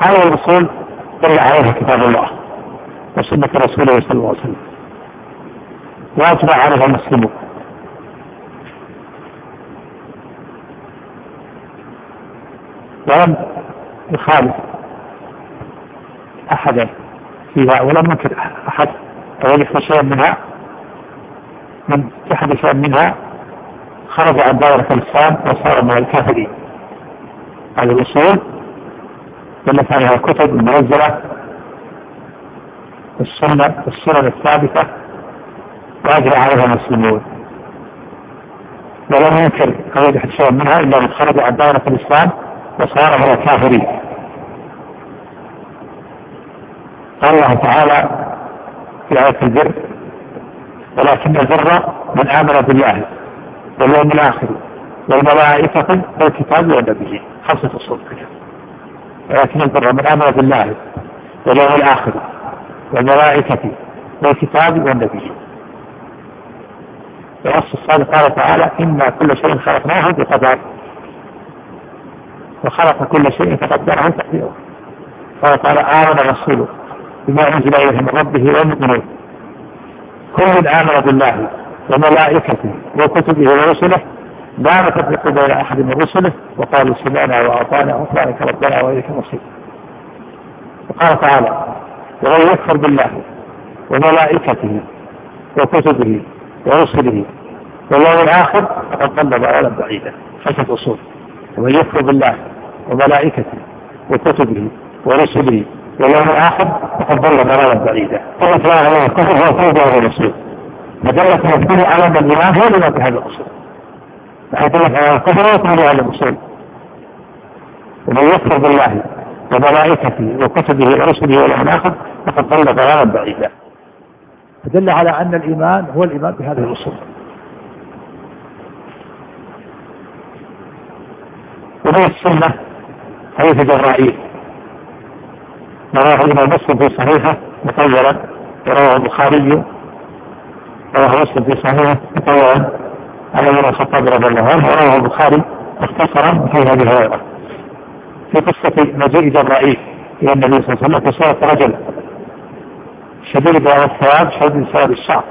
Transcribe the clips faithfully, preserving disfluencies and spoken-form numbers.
هذه الأصول دل عليها كتاب الله وسنة رسوله صلى الله عليه وسلم، واجمع عليها المسلمون. ولم يخالف أحدا فيها ولم ينكر أحد أو يحدث شيئا منها، من يحدث شيئا منها خرج عن دائرة الإسلام وصار من الكافرين. هذه الأصول دلت عليها الكتب المنزلة والسنة والسنن الثابتة وأجرى عليها المسلمون، ولم ينكر أو يحدث شيئا منها إلا من خرج عن دائرة الإسلام وصار من الكافرين. قال الله تعالى في آية البر: ولكن البر من آمن بالله واليوم الآخر والملائكة والكتاب والنبيين. خمسة أصول كده. ولكن البر من آمن بالله واليوم الآخر والملائكة والكتاب والنبيين. النص الصادق قال تعالى: إنا كل شيء خلقناه بقدر وخلق كل شيء فقدره تقديرا. قال تعالى: آمن الرسول بما أنزل إليه من ربه والمؤمنون كل آمن بالله وملائكته وكتبه ورسله لا نفرق بين أحد من رسله وقالوا سمعنا وأطعنا غفرانك ربنا وإليك المصير. وقال تعالى: ومن يكفر بالله وملائكته وكتبه ورسله واليوم الآخر فقد ضل ضلالا بعيدا. خمسة أصول: ومن يكفر بالله وملائكته وكتبه ورسله واليوم الآخر فقد ضل ضلالا بعيدا. قالت لا عليه الكفر هو التوبة والرسول، فدلت مفهوم على أن الإيمان هو لما بهذا الأصول، فدلت على الكفر وكفر هذا الأصول. ومن يكفر بالله وملائكته وكتبه ورسله واليوم الآخر فقد ضل ضلالا بعيدا، فدل على أن الإيمان هو الإيمان بهذه الأصول. ومن السنة حديث جبرائيل رواه الإمام مسلم في صحيحه مطولا، ورواه البخاري رواه مسلم في صحيحه مطولا على ابن الخطاب رضي الله عنه، ورواه البخاري مختصرا في هذه الهيئة في قصة مجيء جبرائيل إلى النبي صلى الله عليه وسلم في صورة رجل شديد بياض الثياب شديد سواد الشعر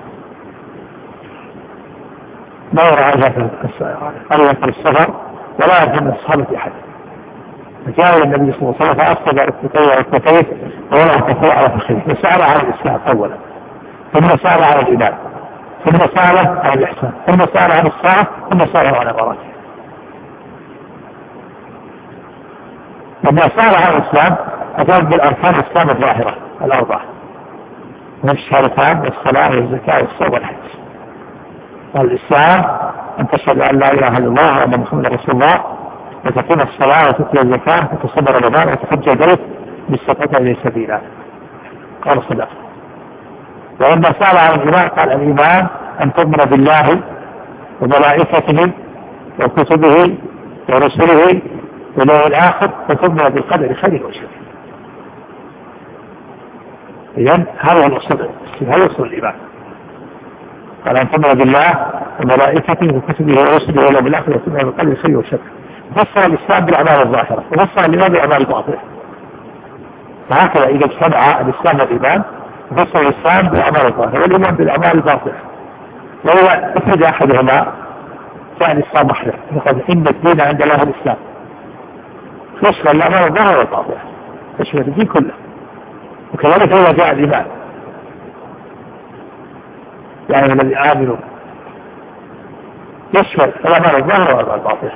ما يرى عنها في السفر ولا يعرف من الصحابة أحد، فجاء النبي صلى الله عليه وسلم فأصب ركبتيه وركبتيه ووضع كفيه على فخذه وسأل عن الإسلام أولا، ثم سأل عن الإيمان، ثم سأل عن الإحسان، ثم سأل عن الساعة، ثم سأل عن الغرات. لما سأل عن الإسلام أجاب بالأركان الإسلام الظاهرة الأربعة من الشهادتان والصلاة والزكاة والصوم والحج. قال: الإسلام أن تشهد أن لا إله إلا الله وأن محمدا رسول الله وتقيم الصلاة وتؤتي الزكاة وتصوم رمضان وتحج البيت باستطعت إليه سبيلا. قال: صدق. ولما سأل عن الإيمان قال: الإيمان أن تؤمن بالله وملائكته وكتبه ورسله واليوم الآخر وتؤمن بالقدر خيره وشره. إذن هذا الأصول، هذا أصول الإيمان. قال: أن تؤمن بالله وملائكته وكتبه ورسله واليوم الآخر وتؤمن بالقدر خيره وشره. فسر الإسلام بالأعمال الظاهرة وفسر الإيمان بالأعمال الباطنة. فهكذا إذا اجتمع الإسلام والإيمان فسر الإسلام بالأعمال الظاهرة والإيمان بالأعمال الباطنة، وهو أفرد أحدهما جاء الإسلام وحده، يقول: إن الدين عند الله الإسلام، يشمل الأعمال الظاهرة والباطنة، يشمل الدين كله. وكذلك هو جاء الإيمان، يعني الذي آمنوا يشمل الأعمال الظاهرة والأعمال الباطنة.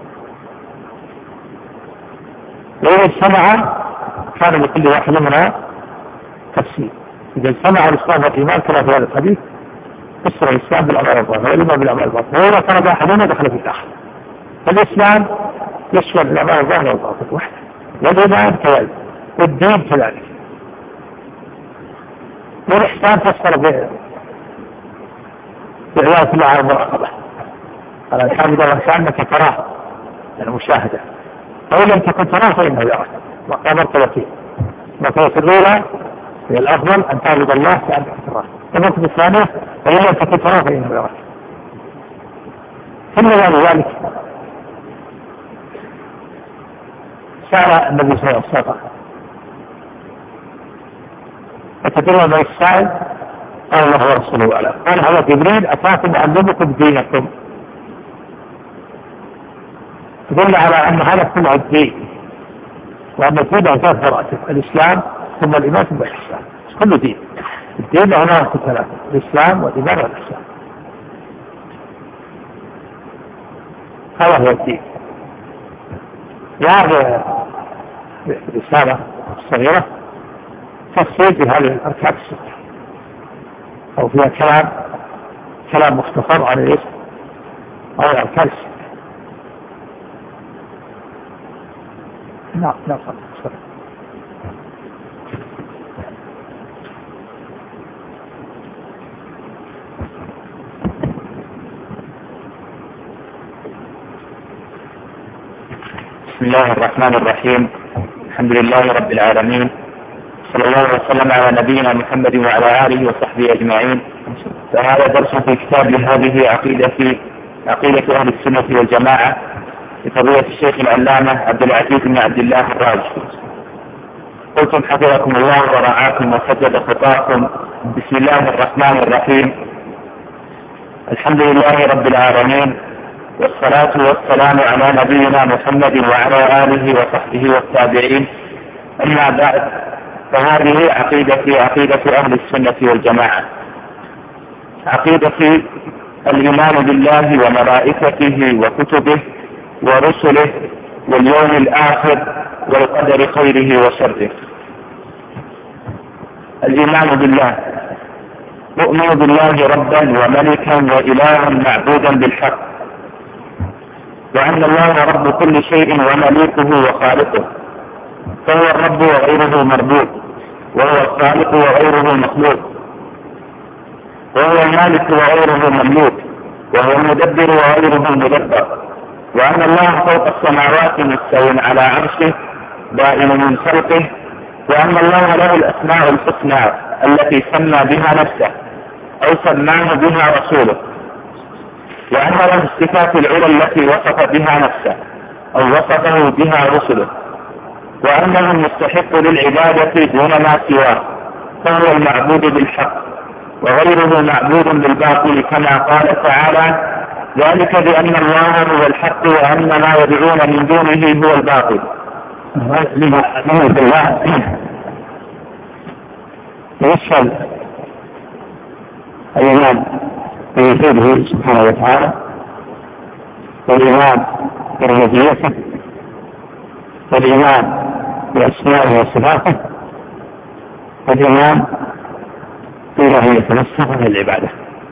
وإذا اجتمع كان لكل واحد منها تفسير. إذا اجتمع الإسلام والإيمان كما في هذا الحديث فسر الإسلام بالأعمال الظاهرة والإيمان بالأعمال الباطنة، وإذا كان أحدهما دخل في الآخر. فالإسلام يشمل الأعمال الظاهرة والباطنة وحده، والإيمان كذلك، والدين كذلك. والإحسان فسر بعبادة الله على المراقبة، على الحمد لله كأنك تراه، يعني مشاهدة، فإن لم تكن تراه فإنه يراك. وقال مرتبتين: المرتبة الأولى هي الأفضل أن تعبد الله كأنك تراه، المرتبة الثانية فإن لم تكن تراه فإنه يراك. ثم بعد ذلك سأل النبي صلى الله عليه وسلم فتدرون من السائل؟ قال الله ورسوله أعلم. قال هذا جبريل أتاكم يعلمكم دينكم، تدل على أن هذا كله الدين، وأن الدين له ثلاث مراتب: الإسلام ثم الإيمان ثم الإحسان. كله دين. الدين له مراتب ثلاثة: الإسلام والإيمان والإحسان. هذا هو الدين. وهذه رسالة صغيرة تفصيل في هذه الأركان الستة، أو فيها كلام كلام مختصر عن الاسم أو الأركان الستة. نعم نعم. بسم الله الرحمن الرحيم. الحمد لله رب العالمين، صلى الله وسلم على نبينا محمد وعلى آله وصحبه أجمعين. فهذا درس في كتاب هذه عقيدة عقيدة أهل السنة والجماعة لفضيلة الشيخ العلامة عبد العزيز بن عبد الله الراجحي. قلتم حفظكم الله ورعاكم وسدد خطاكم. بسم الله الرحمن الرحيم. الحمد لله رب العالمين، والصلاة والسلام على نبينا محمد وعلى آله وصحبه والتابعين. أما بعد، فهذه عقيدة عقيدة أهل السنة والجماعة، عقيدة الإيمان بالله وملائكته وكتبه ورسله واليوم الآخر والقدر خيره وشره. الإيمان بالله: نؤمن بالله ربا وملكا وإلها معبودا بالحق، وأن الله رب كل شيء ومليكه وخالقه، فهو الرب وغيره مربوب، وهو الخالق وغيره مخلوق، وهو المالك وغيره مملوك، وهو المدبر وغيره مدبر، وأن الله فوق السماوات مستوٍ على عرشه بائن من خلقه، وأن الله له الأسماء الحسنى التي سمى بها نفسه أو سماه بها رسوله، وأن له الصفات العلى التي وصف بها نفسه أو وصفه بها رسله، وأنه المستحق للعبادة دون ما سواه، فهو المعبود بالحق وغيره معبود بالباطل، كما قال تعالى: ذلك بأن الله هو الحق وأن ما يدعون من دونه هو الباطل. الحمد لله. يشهد الإيمان بوجوده سبحانه وتعالى، والإيمان بربوبيته، والإيمان بأسمائه وصفاته، والإيمان بإلهية نفسه للعبادة.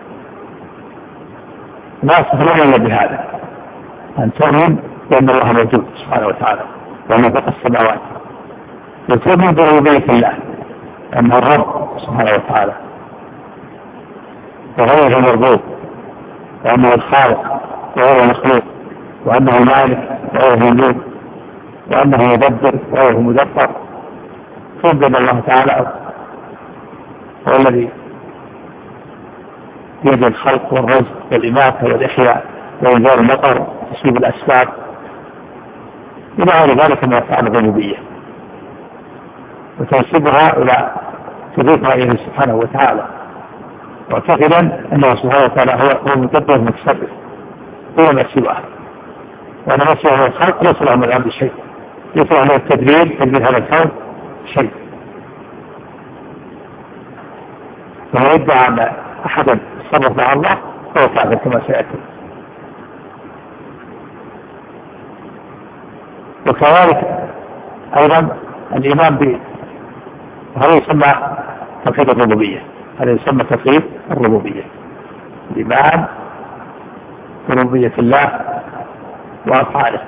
لا يستطيعون إلا بهذا، أن تؤمن بأن الله موجود سبحانه وتعالى وأنه فوق السماوات، وتؤمن بربوبية الله أنه الرب سبحانه وتعالى وغيره مربوب، وأنه الخالق وغيره مخلوق، وأنه المالك وغيره مملوك، وأنه يدبر وغيره مدبر. تؤمن بأن الله تعالى هو الذي بيد الخلق والرزق والإماتة والإحياء وإنزال المطر وتسبيب الأسباب إلى غير ذلك من أفعال الربوبية، وتنسبها إلى تضيفها إليه سبحانه وتعالى، معتقدا أنه سبحانه وتعالى هو المدبر المتصرف دون ما سواه، وأن ما سواه الخلق ليس له من الأمر شيء، ليس له التدبير تدبير هذا الكون شيء. فهو يدعى أن أحدا تصرف مع الله فهو كافر كما سيأتي. وكذلك أيضا الإيمان ب هذا يسمى توحيد الربوبية، هذا يسمى توحيد الربوبية، الإيمان بربوبية الله وأفعاله.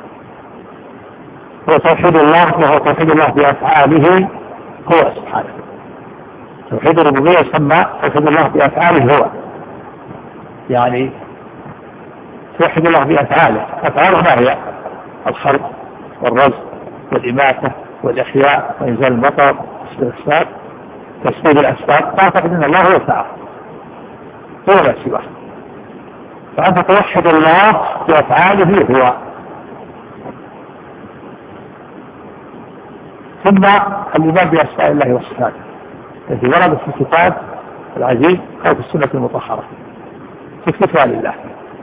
هو توحيد الله، وهو توحيد الله بأفعاله هو سبحانه. توحيد الربوبية يسمى توحيد الله بأفعاله هو، يعني توحيد الله بأفعاله. أفعاله ما هي؟ الخلق والرزق والإماتة والإحياء وإنزال المطر والإسباب تسبيب الأسباب. تعتقد أن الله هو تعالى هو ما سواه، فأنت توحد الله بأفعاله هو. ثم الإيمان بأسماء الله وصفاته التي وردت في الكتاب العزيز أو في السنة المطهرة تثبتها لله،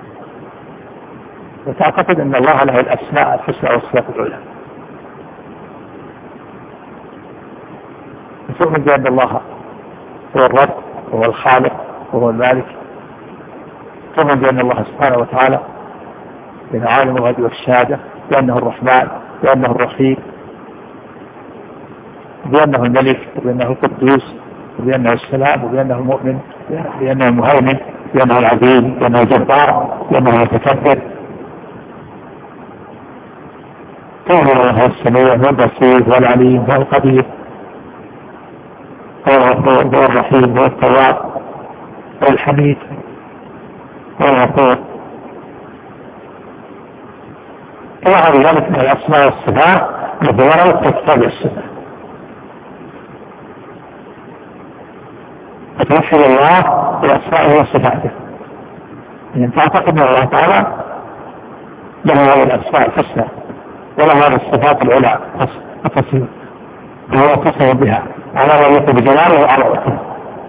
وتعتقد أن الله له الأسماء الحسنى والصفات العلى، وتؤمن بأن الله هو الرب وهو الخالق وهو المالك، تؤمن بأن الله سبحانه وتعالى من عالم الغيب والشهادة، بأنه الرحمن بأنه الرحيم، بأنه الملك وبأنه القدوس وبأنه السلام وبأنه المؤمن بأنه المهيمن بأنه العزيز بأنه الجبار بأنه المتكبر. تؤمن أنه السميع والبصير والعليم والقدير هو الرحيم والتواب والحميد والغفور إلى غير ذلك من الأسماء والصفات التي وردت في كتاب السنة. فتوحد الله بأسمائه وصفاته، إن تعتقد أن الله تعالى له هذه الأسماء الحسنى وله هذه الصفات العلى التصير وهو اتصل بها على ما يليق بجلاله وعلى وجهه.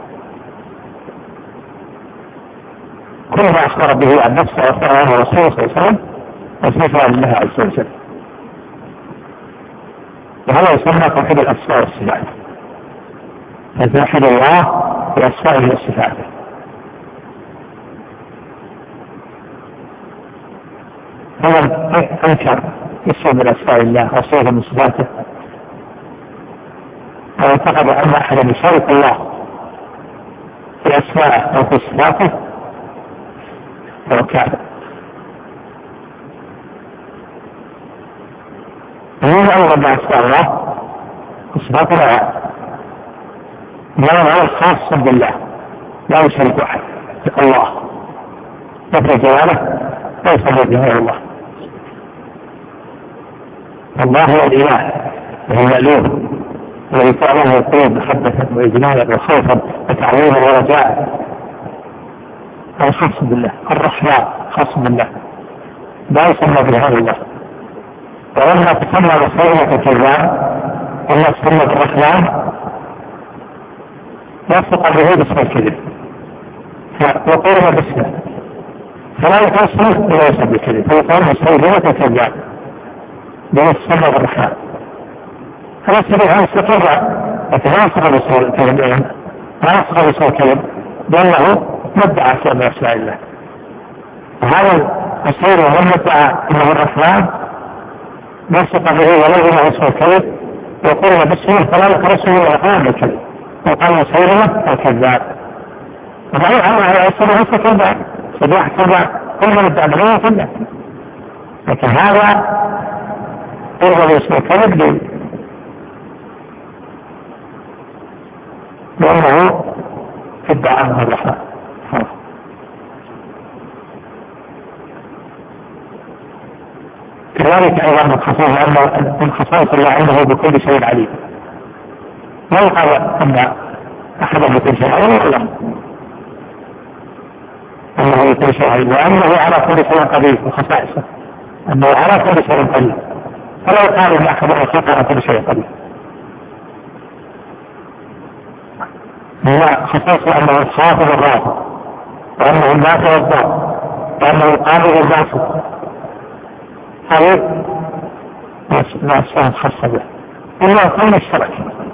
كل ما أخبر به عن نفسه وأخبر عنه رسوله صلى الله عليه وسلم أثبتها لله عز وجل، وهذا يسمى توحيد الأسماء والصفات. فتوحد الله بأسمائه وصفاته. فمن أنكر اسم من أسماء الله أو صفة من صفاته أو اعتقد أن أحدا يشارك الله في أسمائه أو في صفاته فهو كافر. ومن أول ما أسماء الله وصفاته لا هذا خاص بالله لا يشارك أحد الله، مثل جلاله لا يصلي به الله. الله هو الإله وهو المألوه الذي تعلمه القلوب محبة وإجلالا وخوفا وتعظيما ورجاء، هذا خاص بالله. الرحمن خاص بالله لا يسمى به الله، ولما تسمى بصيغة الكلام وما تسمى بالرحمن يصدق به باسم الكذب وقوله باسمه فلا يتصل ولا يصدق بالكذب فيقول مصيغة الكلام باسم الرحمن فلا يستطيع أن يستطيع لكن لا يصدق باسم الكذب لا يصدق باسم الكذب لأنه مدعى شيء من أسماء الله. هذا الصير ومن مدعى أنه الرحمن يصدق به ولا يصدق باسم الكذب وقوله باسمه فلا يتصل ولا يصدق بالكذب وقال مصيرنا الكذاب. وبعدين هذا يصير نفسه كذاب صداح كذاب كل من ادعى منه كذاب، لكن هذا يرغب اسمه كذب لأنه ادعى عنه الرحمن. كذلك أيضا من خصائص أنه من خصائص الله عنده بكل شيء عليم، لا يقال أن أحدا بكل شيء عليم ولا أنه بكل شيء عليم، وأنه على كل شيء قدير وخصائصه أنه على كل شيء قدير، فلا يقال أن أحدا يخاف على كل شيء قدير. هو خصائصه أنه الخافض الرافض وأنه النافع الضار وأنه القابض الباسط، هذه ما أسفهم خاصة به إلا كون الشرك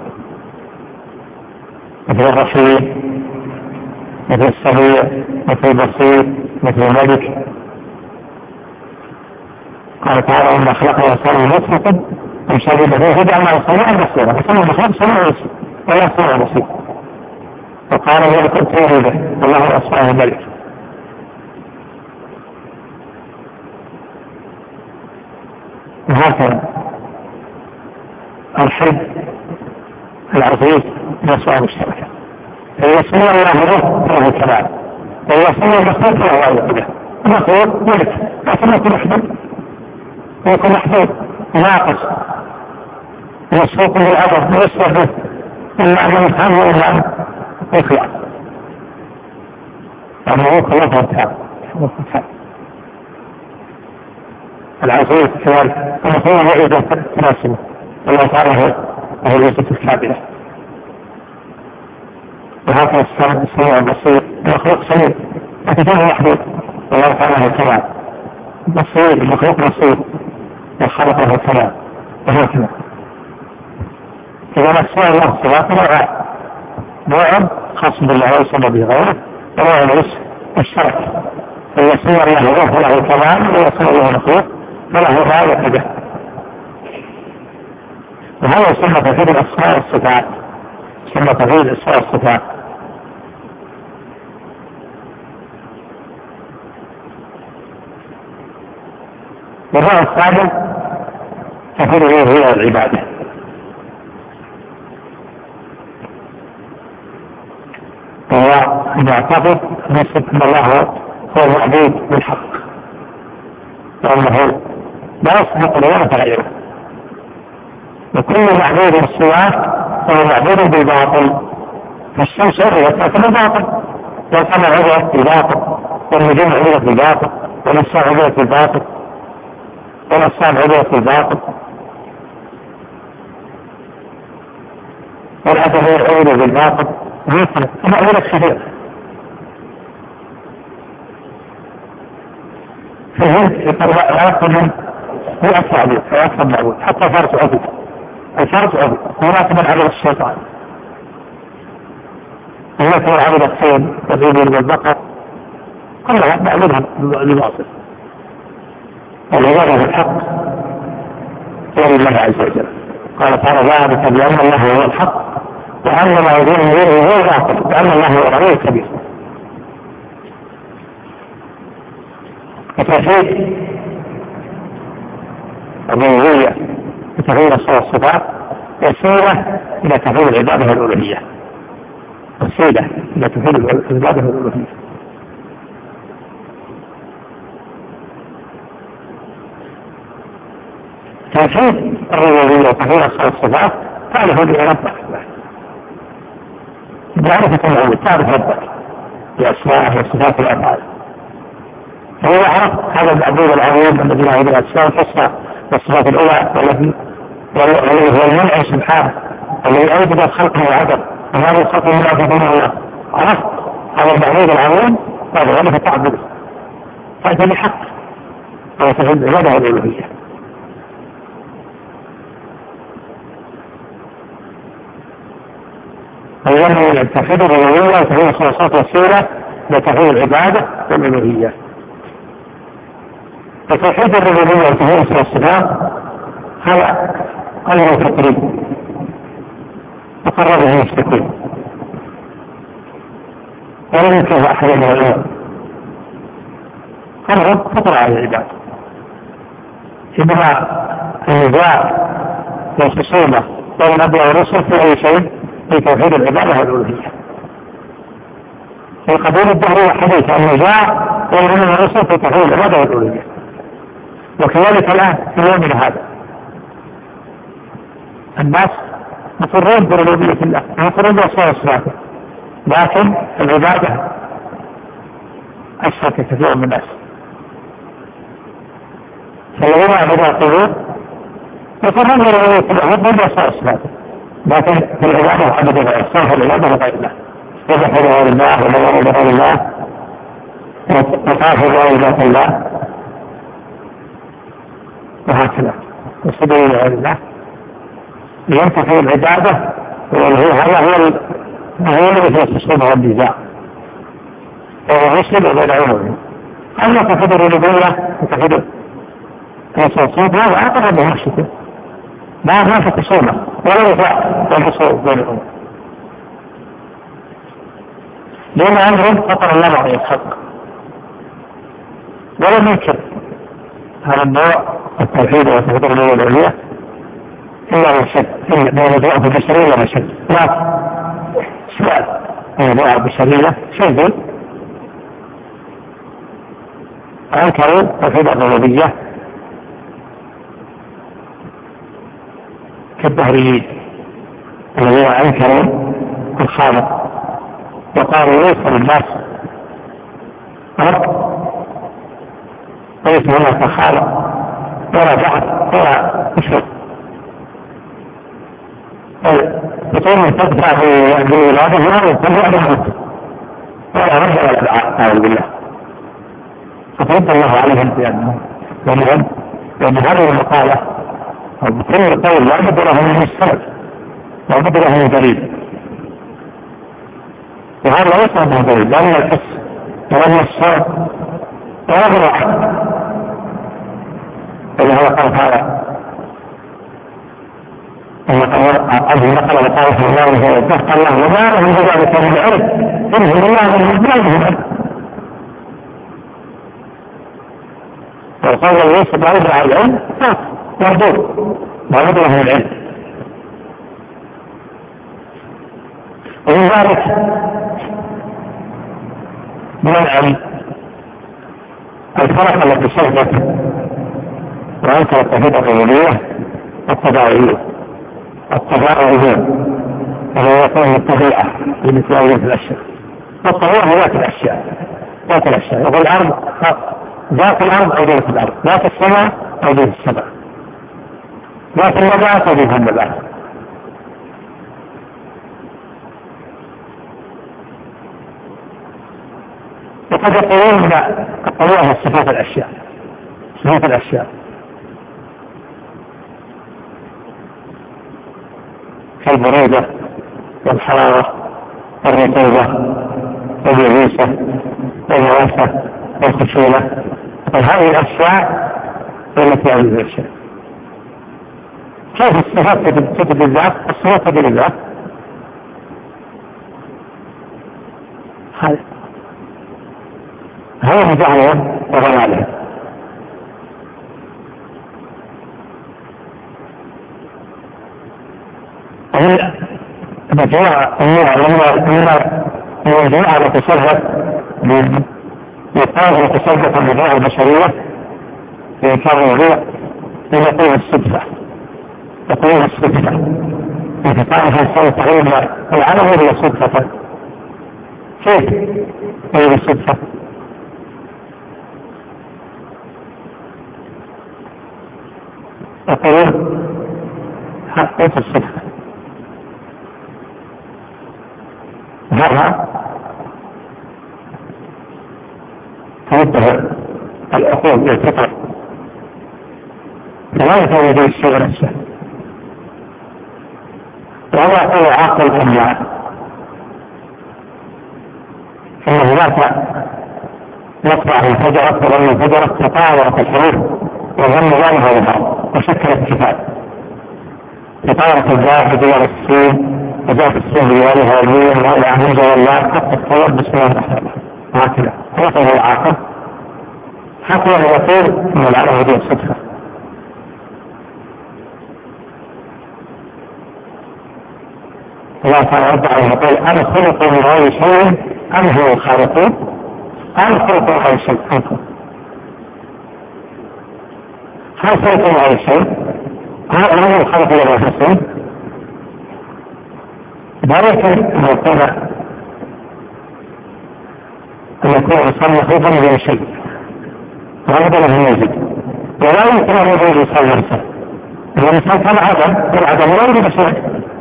مثل الرحيم مثل السميع مثل البصير مثل الملك. قال تعالى إن خلق الإنسان نطفة أمشاج به فجعلناه سميعا بصيرا، فسمع المخلوق سميع ولا سميع بصير. وقال ذلك ائتوني به والله أسماه الملك. وهكذا الحب العزيز نسوء مشتركة، فيسمى الله له فهو كلام، ويسمى المخلوق فهو عبده. المخلوق ملك لكن يكون محبوب ويكون محبوب ناقص يسوق بالعبد ويسوق به إلا أن يفهمه إلا أن يخلع أنه يخلع فهو العزيز كذلك المفروض يعيد تناسبه. الله تعالى وهو الوجهة الكاملة. وهكذا السميع البصير المخلوق سميع لكن هو محدود والله تعالى الكمال، بصير المخلوق بصير والخلق له الكمال وهكذا. إذا أسماء الله صفات نوعان، نوع خاص بالله ويسمى به غيره، ونوع الاسم الشرك، فيسمى الله روح له الكمال ويسمى الله مخلوق فله غاية به. وهذا يسمى توحيد الأسماء والصفات، يسمى توحيد الأسماء والصفات. والنوع الثالث توحيد الربوبية والعبادة. وهو أن يعتقد أن الله هو المعبود بالحق، وأنه لا يستحق لغيره غيره، وكل معبود سواه فهو معبود بالباطل. فالشمس عبدت لكن بالباطل، والقمر عبدت بالباطل، والنجوم عبدت بالباطل، والنساء عبدت بالباطل، والأصنام عبدت بالباطل، والأدبية عبدت بالباطل، وهكذا معبودات كثيرة. فهمت لا يدخل من هو التعبير فيدخل معبود، حتى فرس عبد الفرس عبد هناك من عبد الشيطان، هناك من عبد الخيل والإبل والبقر، كلها معبودها بالباطل. والعبادة بالحق هو لله عز وجل. قال تعالى ذلك بأن الله هو الحق وأن ما يدين غيره هو الباطل وأن الله هو العلي الكبير. وتوحيد الربوبية وتوحيد الأسماء والصفات وسيلة إلى توحيد العبادة والألوهية، وسيلة إلى توحيد العبادة والألوهية. توحيد الربوبية وتوحيد الأسماء والصفات تعرف بربك، معرفة المعبود، تعرف ربك بأسمائه وصفاته والأفعال. فهو عرف هذا المعبود العظيم الذي له الأسماء الحسنى والصفات الأولى، والذي هو المنعم سبحانه الذي أوجد الخلق والعدم، وهذا الخلق من أعظم الله. عرفت هذا المعبود العظيم هذا ولك تعبده، فأنت بحق هو توحيد العبادة والألوهية. أولا توحيد الربوبية وتوحيد الخلاصات والسيرة لتوحيد العبادة والألوهية. فتوحيد الربوبية وتوحيد الصفات هذا أمر تقريب وقرره المستقيم، ولم ينكره أحد من العلماء، أمر فطر على العباد. إنما النزاع والخصومة بين الأنبياء والرسل في أي شيء في توحيد العبادة والألوهية. في قبول الدهر حديث النزاع بين الأنبياء والرسل في توحيد العبادة والألوهية، وكذلك الآن في يومنا هذا الناس مقرون بربوبية الله، مقرون بأسماء وصفاته، لكن العبادة أشرك كثير من الناس. فالذين عبدوا القبور يقرون بربوبية الله مقرون بأسماء وصفاته، لكن في العبادة عبد الله صرف العبادة لغير الله، يذبح لغير الله ونظر لغير الله وطاف لغير الله وهكذا وصدوا لغير الله. لينتهي العبادة هذا هو هو الذي في التصوير والنزاع، وهو مسلم وغير عمره. أما توحيد الربوبية وتوحيد الصفات هذا أقرب من نفسه، ما ما في تصوير ولا نزاع ولا تصوير بينهم، لأن أمرهم فطر الله عليه الحق ولم ينكر هذا النوع التوحيد وتوحيد الربوبية والألوهية إلا من شك، إلا من جاء بالبشرية ولا شك. لا سؤال من جاء بالبشرية شيء أنكروا توحيد الربوبية كالدهريين الذين أنكروا الخالق وقالوا ليس للناس رب وليس هناك خالق ولا بعث ولا مشرك. يقول من تدفع بولاده لا يتبع بهم ولا رد ولا دعاء أعوذ بالله فرد الله عليهم بأنهم لأنهم لأن هذه المقالة أو بكل قول لا بد له من السبب لا بد له من دليل وهذا ليس له دليل لا من الحس ولا من الصوت ولا من العقل فلهذا قال تعالى أنه نقل وقال في الله وهو يتفق الله وما لهم بذلك من العرض إنهم الله من بلادهم وقال الله ليس بعيد عن العلم مردود مردود له العلم ومن ذلك من العلم الفرق التي شهدت وأنكرت توحيد الربوبية التباعية التباعية وهو يكون الطبيعة بمثل الأشياء والطبيعة هي ذات الأشياء ذات الأشياء يقول الأرض ذات الأرض أو ذات الأرض ذات السماء أو ذات السماء ذات النبات أو ذات النبات وقد يقولون أن الطبيعة هي صفات الأشياء صفات الأشياء كالبرودة والحرارة والرطوبة واليبوسة والواسة والخشونة فهذه الأشياء التي هذه الأشياء كيف الصفات تثبت بالذات الصفات تثبت بالذات هذا جعله وغلاله المجموعة المجموعة التي تصرف من يقال يتصرف المجموعة البشرية في كان الوضوء يقول الصدفة يقول الصدفة إذا كان في الصلاة تقول العالم هو الصدفة كيف هو الصدفة يقولون حقيقة الصدفة هذا توجه العقول والفطر فلا يتوجه الشيء نفسه وهذا يقول عاقل الأموال إنه لا يقطع الفجرة ولم الفجرة تطاورت الحروف وظن ذلك الظهر وشكلت كتاب تطاورت الزاهد والسين وجاءت السين بوالها والمين وإلى أن ينزل الله حتى الطور بسم الله الرحمن الرحيم هكذا هو العاقل حتى يقول أن العالم هذه الصدفة الله تعالى ربنا يقول أنا خلق من غير شيء أم هو الخالقون أم خلق من غير شيء أنتم هل خلق من غير شيء هل هو الخلق من غير شيء ذلك أن يكون أن يكون الإنسان مخلوقا من غير شيء ولا بد له يوجد ولا يمكن أن يوجد الإنسان نفسه الإنسان كان عدم والعدم لا يوجد شيء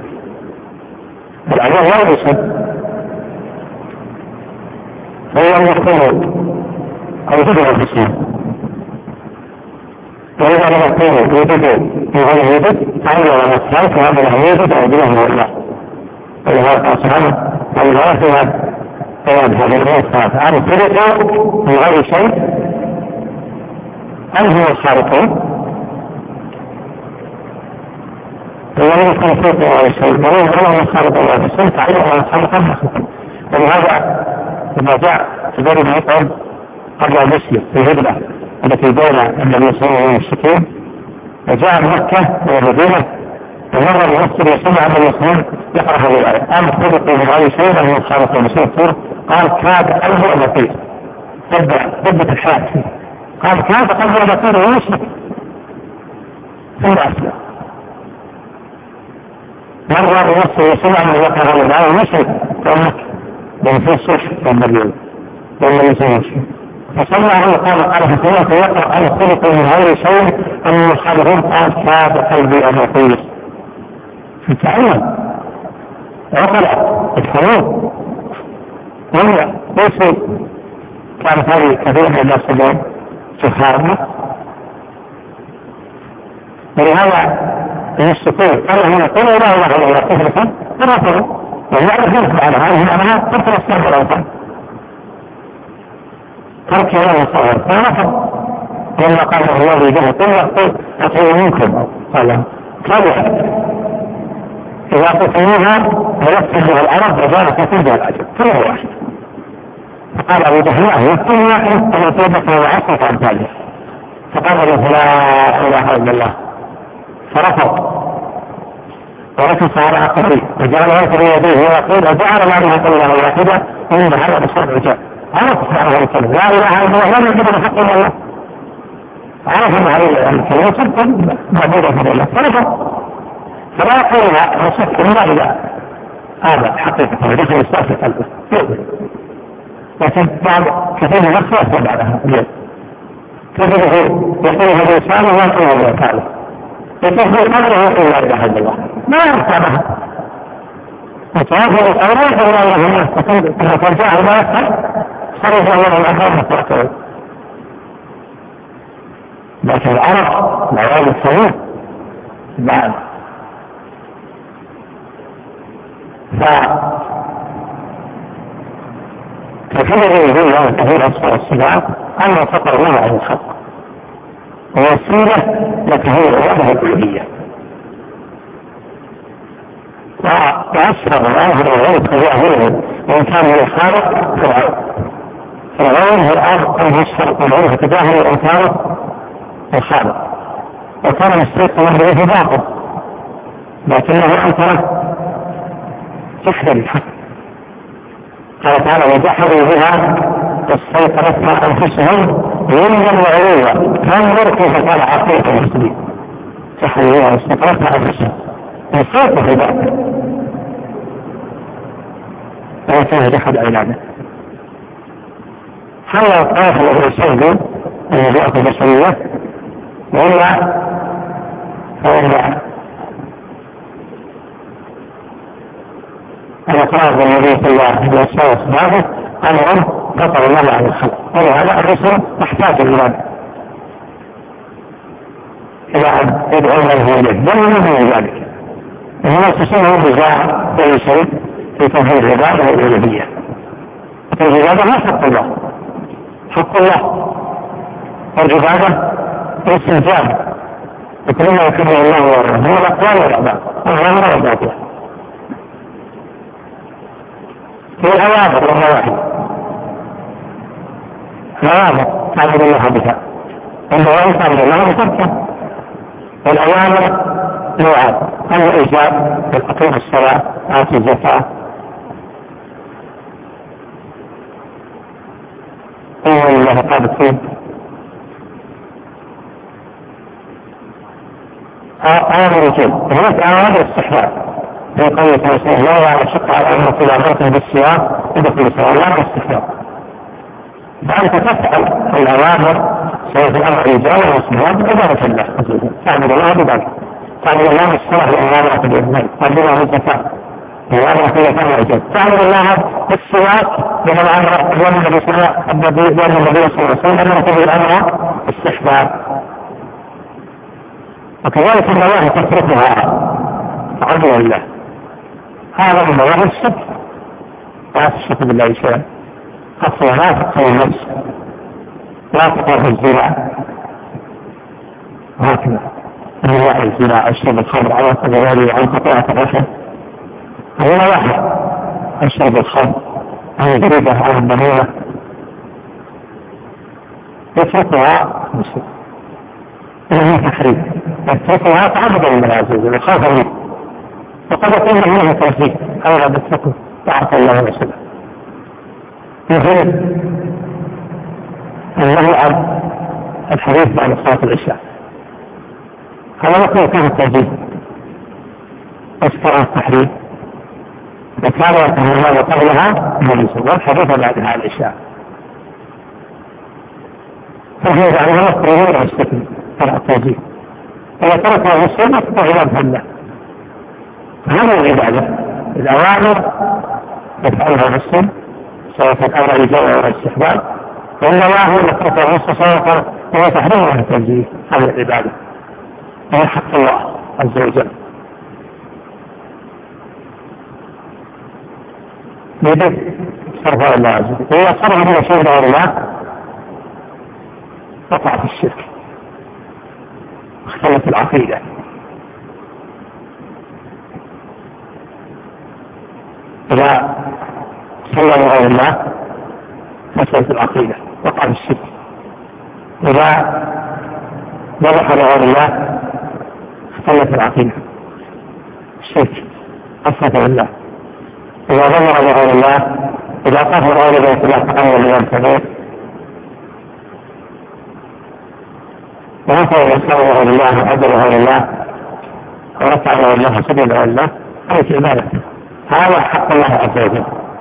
العدم لا يوجد شيء فهو أن يكون أوجده الجسم وإذا لم يكون يوجد في غير يوجد فهو لما يستطيع فهذا له يوجد أوجده هو الله ولهذا قال سبحانه ولهذا فيها هذه الآيات أن خلقوا من غير شيء أم هو الخالقون ولم يكن خلق من غير شيء ولم يكن الخالق من غير شيء تعلم أن الخالق مخلوق ولهذا لما جاء في دار المطعم قبل المسلم في الهجرة التي بين النبي صلى الله عليه وسلم وجاء مكة والمدينة ومر المسجد وسمع أن المسلمين يقرأ هذه الآية أم خلقوا من غير شيء أم هو الخالق من غير شيء قال كاد قلبه أن يطير ثبت الحياة فيه قال كاد قلبه أن يطير ويشرك ثم أسلم مر المسجد وسمع أن يقرأ هذه الآية ويشرك فأمك بل في الصلح والنبي والنبي صلى الله عليه وسلم فصلى عليه قال قال فسمعت يقرأ أن خلقوا من غير شيء أم الخالقون قال كاد قلبي أن يطير يتعلم عقل الحروب وهي ليس كانت هذه كثير من الناس اليوم سخارنا، ولهذا يستطيع الله يقول لا اله الا الله كفرا فرفضوا ويعرف يرفع على هذه معناها كفر الصبر والفضل ترك الله الصبر فرفض. لما قال الله جل قل أطيعوا منكم قال كذا إذا تطيعوها ويكتب العرب وذلك تنجى الأجر كل واحد. فقال أبو جهل يكتب واحد أن يطبق وعصر عن ذلك فقال له لا إله إلا الله فرفض وركز على عقبه وجعل يرفع يديه ويقول وجعل لا اله الا الله واحده ومن هذا بصدع جاء عرف سبحانه وتعالى لا اله الا الله لم يجد حق الا الله عرف ان هذه الكلمه صدقا معبوده من الله فرفض فلا يقولها وصدق الا اذا هذا حقيقه ودخل الاسلام في قلبه يؤمن. لكن بعض كثير من الناس يأتي بعدها اليوم كيف يقول هذا لسانه ويقول هذا فعله يتخذ قدره يقول لا اله الا الله ما يرفع بها وتوافر الأوراق إلى الله الناس كما ترجعه ما يفعل صرف الله الأمر مستقبل. لكن العرب العرب الصغير بعد فكثير يقول الله كثير أصفر الصباح أن فقر الله عن الخلق ووسيلة لتهيئ وضع الألوهية وأسفر وأظهر وغيرك وأظهره وإن كان هو الخالق فرعون فرعون هو الأرض المسفر والعروف تجاهل وإن كان الخالق وكان مستيقظا به باطل لكنه أنكر تحت الحق. قال تعالى وجحدوا بها واستيقنتها أنفسهم ظلما وعلوا فانظر كيف كان عقيدة المسلمين جحدوا بها واستيقنتها أنفسهم وصوت في ذلك وكان جحد عباده. حول الطائف الذي يسجد الذي يأخذ البشرية وإلا فإن الأقرار النبي صلى الله عليه وسلم أمر قطر الله عن الخلق ولهذا الرسل تحتاج إلى إلى أن يدعو الله إليه بل من ذلك وهو تسمى بجاء كل شيء في توحيد العبادة والألوهية. العبادة ما حق الله حق الله والعبادة الاستنجاب وكل ما يكبر الله والرحمن هو الأقوال والعباد والغمر والباطل هي الأوامر والنواهي. الأوامر تعبد الله بها والنواهي تعبد الله بتركه. والأوامر نوعان الإيجاب بالأقيم الصلاة آتي الزكاة أول الله قابل فيه أوامر الجن هناك أوامر الاستحباب في قوله تعالى لا يعني شق على أمر إلى أمرته بالصيام ودخل الصلاة لا الاستحباب ذلك تفعل الأوامر سواء في الأمر الإيجاب والاستحباب ببارك الله تعبد الله بذلك تعبد الله بالصلاة والأمانة بالإيمان تعبد الله بالزكاة والأمر كله كان يعجب تعبد الله بالصلاة لأن الأمر يوم النبي صلى الله عليه وسلم أمر به الأمر استحباب. وكذلك النواهي تتركها تعبد الله هذا من نواهي الشرك لا تشرك بالله شيئا خاصة لا تقتل النفس لا تقرب الزنا هكذا نواهي الزنا الشرب الخمر على تجاري عن قطيعة الرحم هذه نواهي الشرب الخمر عن الجريدة عن البنية يتركها مسلم إنه تحريم يتركها تعبد من العزيز وخاف منه وقد يكون منه توفيق أولا بالتقوى طاعة الله ورسوله. مثل النهي عن الحديث بعد صلاة العشاء هذا يكون فيه التوفيق أسفر التحريم وكان يكون الله قبلها مجلسا والحديث بعدها العشاء فهي بعدها مكروه ويستكمل فرع التوفيق إذا تركها في السنة فهو مذهب له هذه العبادة. الأوامر يفعلها المسلم سواء كان أمر إيجاب أو استحباب، والنواهي التي تخص سواء هو تحريم التنزيه. هذه العبادة هي حق الله عز وجل. يجب صرف الله عز وجل، وإذا صرف من شيء غير الله وقع في الشرك، اختلف العقيدة. إذا صلى غير الله مسألة العقيدة وقع في الشرك. إذا ذبح لغير الله اختلف العقيدة، الشرك أصرف الله. إذا ذبح لغير الله، إذا قفل غير بيت الله تقوى من الكبير، ورفع الإسلام غير الله وعدل غير الله ورفع غير الله وسبيل غير الله، هذه عبادة. هذا حق الله عز وجل.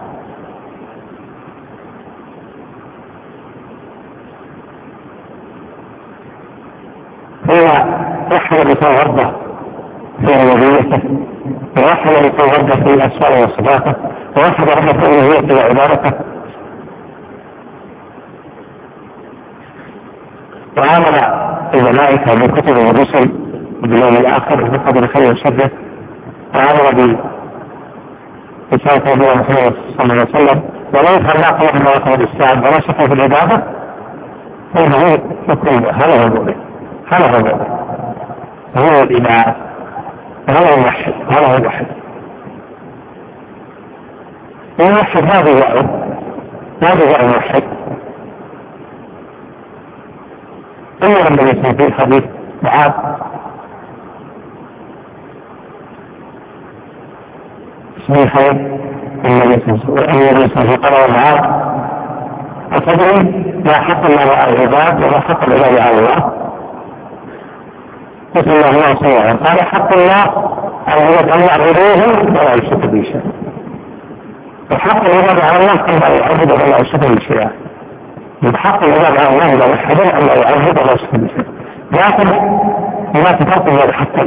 هو وحد بتوحده في ربوبيته، ووحد بتوحده في الأسماء والصفات، ووحد رحمة الألوهية وعبادته. وآمن الملائكة بالكتب والرسل باليوم الآخر وبقدر خير وشره، وآمن برسالة نبينا محمد صلى الله عليه وسلم، ولا يفهم ما قال الله يقول الإسلام ولا شك في العبادة، فإنه يكون هذا هو المؤمن، هذا هو المؤمن، هو الإيمان، هذا الموحد، هذا هو الموحد. الموحد هذا هو هذا هو الموحد. أولا من يسمى في الحديث معاذ صحيحين النبي صلى الله عليه وسلم قال معاذ: أتدري ما حق الله على العباد وما حق العباد على الله؟ قلت الله الله صلى قال: حق الله العباد أن يعبدوه ولا يشركوا به شيئا، وحق العباد على الله أن لا يعبدوا ولا يشركوا به شيئا. حق العباد على الله إذا وحدوا أن لا يعبدوا ولا يشركوا به شيئا. لكن هناك فرق بين الحقين.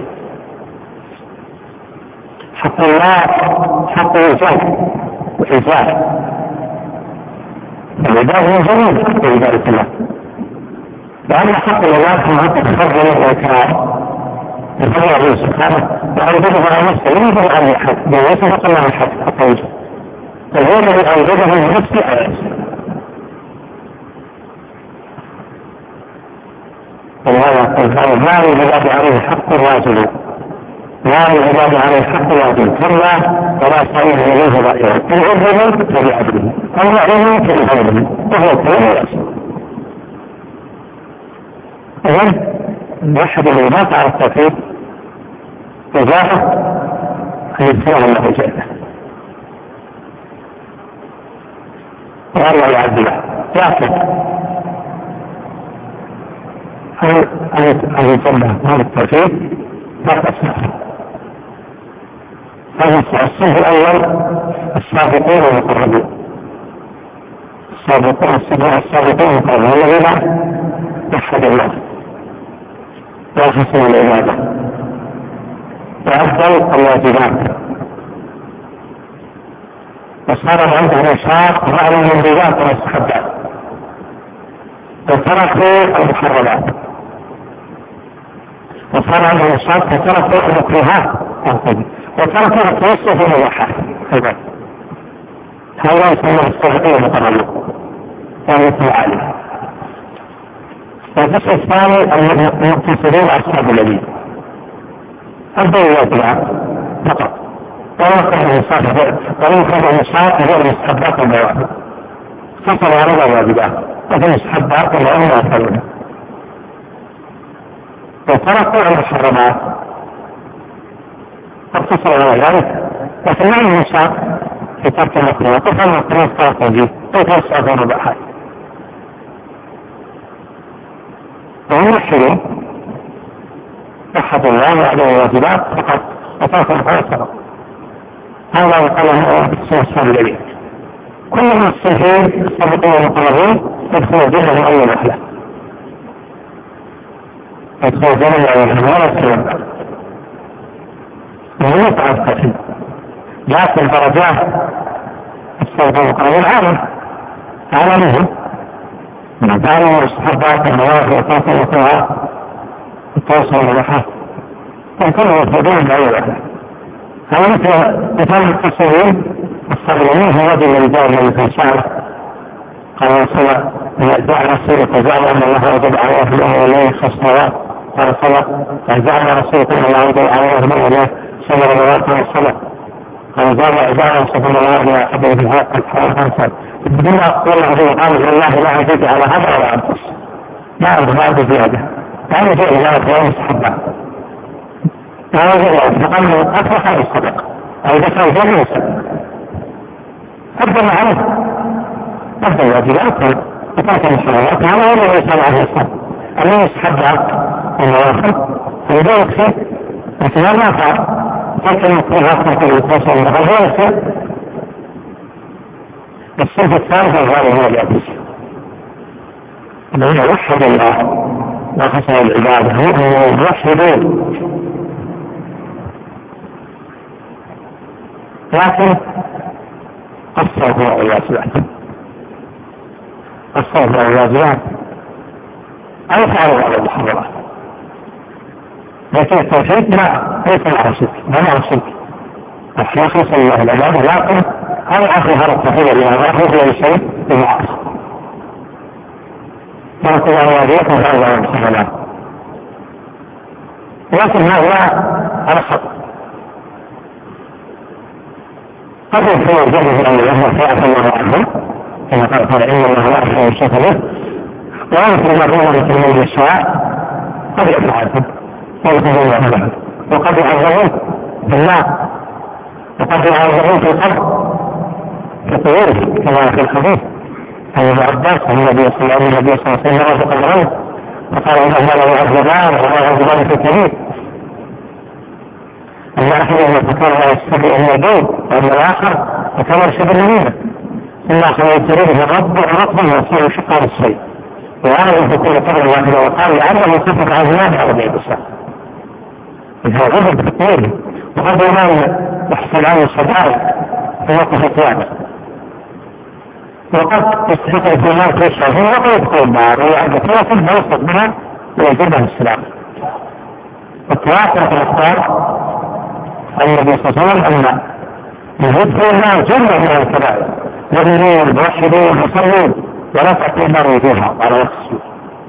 حق الله حق الإنسان والإنسان، العباد هو جميل حق عبادة الله، لأن حق العباد هو حق التفضل والإكرام يفضل الله سبحانه وأوجده على نفسه لم يفضل على أحد، بل يتفق الله أحد حق وجهه، فهو الذي أوجده لنفسه على نفسه. ولهذا قال: ما للعباد عليه حق واجب، ما للعباد عليه حق واجب، كلا ولا سعيد إليه رأيه، إن عبده فبعبده، أو يعلمه فبعبده، وهو الكريم والأسر. إذن نوحد العباد على التوحيد وجاءه أن يذكره الله جل وأن يعبده، لكن أن يسمى هذا التوحيد ثلاث أسماء. هذا الصنف الأول السابقون والمقربون، السابقون السابقون والمقربون الذين وحدوا الله وحسنوا العبادة وأفضل الواجبات، وصار عندهم نشاط وعلى المنبوذات والمستحبات، وتركوا المحرمات، وصار عندهم نشاط فتركوا المكروهات وتركوا التوسع في المباحات. هذا يسمى الصحيح المقربون ويسمى عليه. والقسم الثاني المقتصرون على أصحاب النبي، أفضل الواجبات فقط، ولا يكون النشاط ولا يكون النشاط غير المستحبات والمواهب، خاصة على الواجبات وفي المستحبات والمواهب والمواهب، وتركوا المحرمات اقتصر على ذلك، لكن ما النشاط في ترك المكروهات وفهم المكروهات تركوا فيه ويتوسع في المباحات. وهم يحشرون وحد الله وعليه الواجبات فقط وترك المكروهات فقط. هذا يقال له أصحاب النبي. كل من الصحيحين السابقين والمقربون يدخل الجنة من أول وهلة، يدخل الجنة من أول وهلة ولا يدخل النار. وهو يتعب فيه، لكن درجات الصوت والقرآن عالم عالمهم من تعالى مستحبات النوافل وتوصل وطاعات التوصل والرحاة فكله يفضلون بأيضا. هذا مثل مثال التصوير الصبرين هو رجل الذي جاء الذي في شعره قال صلى جعل رسولك وجعل أن الله وجب عليه في الأمر والليل خصنا قال صلى جعل رسولك أن الله وجب عليه في الأمر والليل صلى الله عليه وسلم قال جعل رسولك أن الله وجب عليه في الحرام بدون أقول الله قال والله لا أجد على هذا ولا أنقص ما أعرف ما أعرف زيادة يعني شيء الله تعالى مستحبه هذا فقال أفرح الصدق أو دفع الجنة الصدق أفضل معه أفضل واجبات وفاتح الصلوات هذا هو الذي يسأل عليه الصدق أنه يستحب النوافل فإذا يكفي لكن ما فعل حتى يكون هذا في الوصول هذا يكفي. الصنف الثالث هذا هو الأبيس أنه يوحد الله وحسن العبادة هو يوحدون لكن الصوت هو الواجبات الصوت هو الواجبات أو تعرض على المحرمات لكن التوحيد لا ليس مع الشرك ما مع الشرك يخلص الله العبادة لكن هذا آخر هذا التوحيد الذي آخر هو الشيء بالمعاصي فرق الواجبات وتعرض على المحرمات لكن هذا على خطأ قد يكون الجهل في أمر الله فيعفى الله عنه كما قال قال إن الله لا يحب الشرك به ويغفر ما دون ذلك لمن يشاء قد يفعله ويغفر الله عنه وقد يعذبون في النار وقد يعذبون في القبر في طيوره كما في الحديث عن ابن عباس عن النبي صلى الله عليه وسلم رافق الغيب فقال إن هذا يعذبان ولا يعذبان في الكبير أن أحدهم يتكرر على السبع اليدين وأن الآخر يتكرر شبه اليمين ثم آخر يتريد الرب ورقبا ويصير شقا للصيد وهذا يكون قبل واحدة وقال لعله يصفق عن الله على بيت الصلاة إذا غضب بالطيب وقد ينام يحصل عنه الصدائق في وقت القيامة وقد يستحق الإمام في الشهر وقد يدخل النار ويعد ثلاثة ما يصدق منها ويجبها السلام. والتواصل في الأخبار النبي صلى الله عليه وسلم أن يدخل النار جمع من الكبائر يؤمنون موحدون يصلون ولا تأتي النار وجوهها على وقت السجود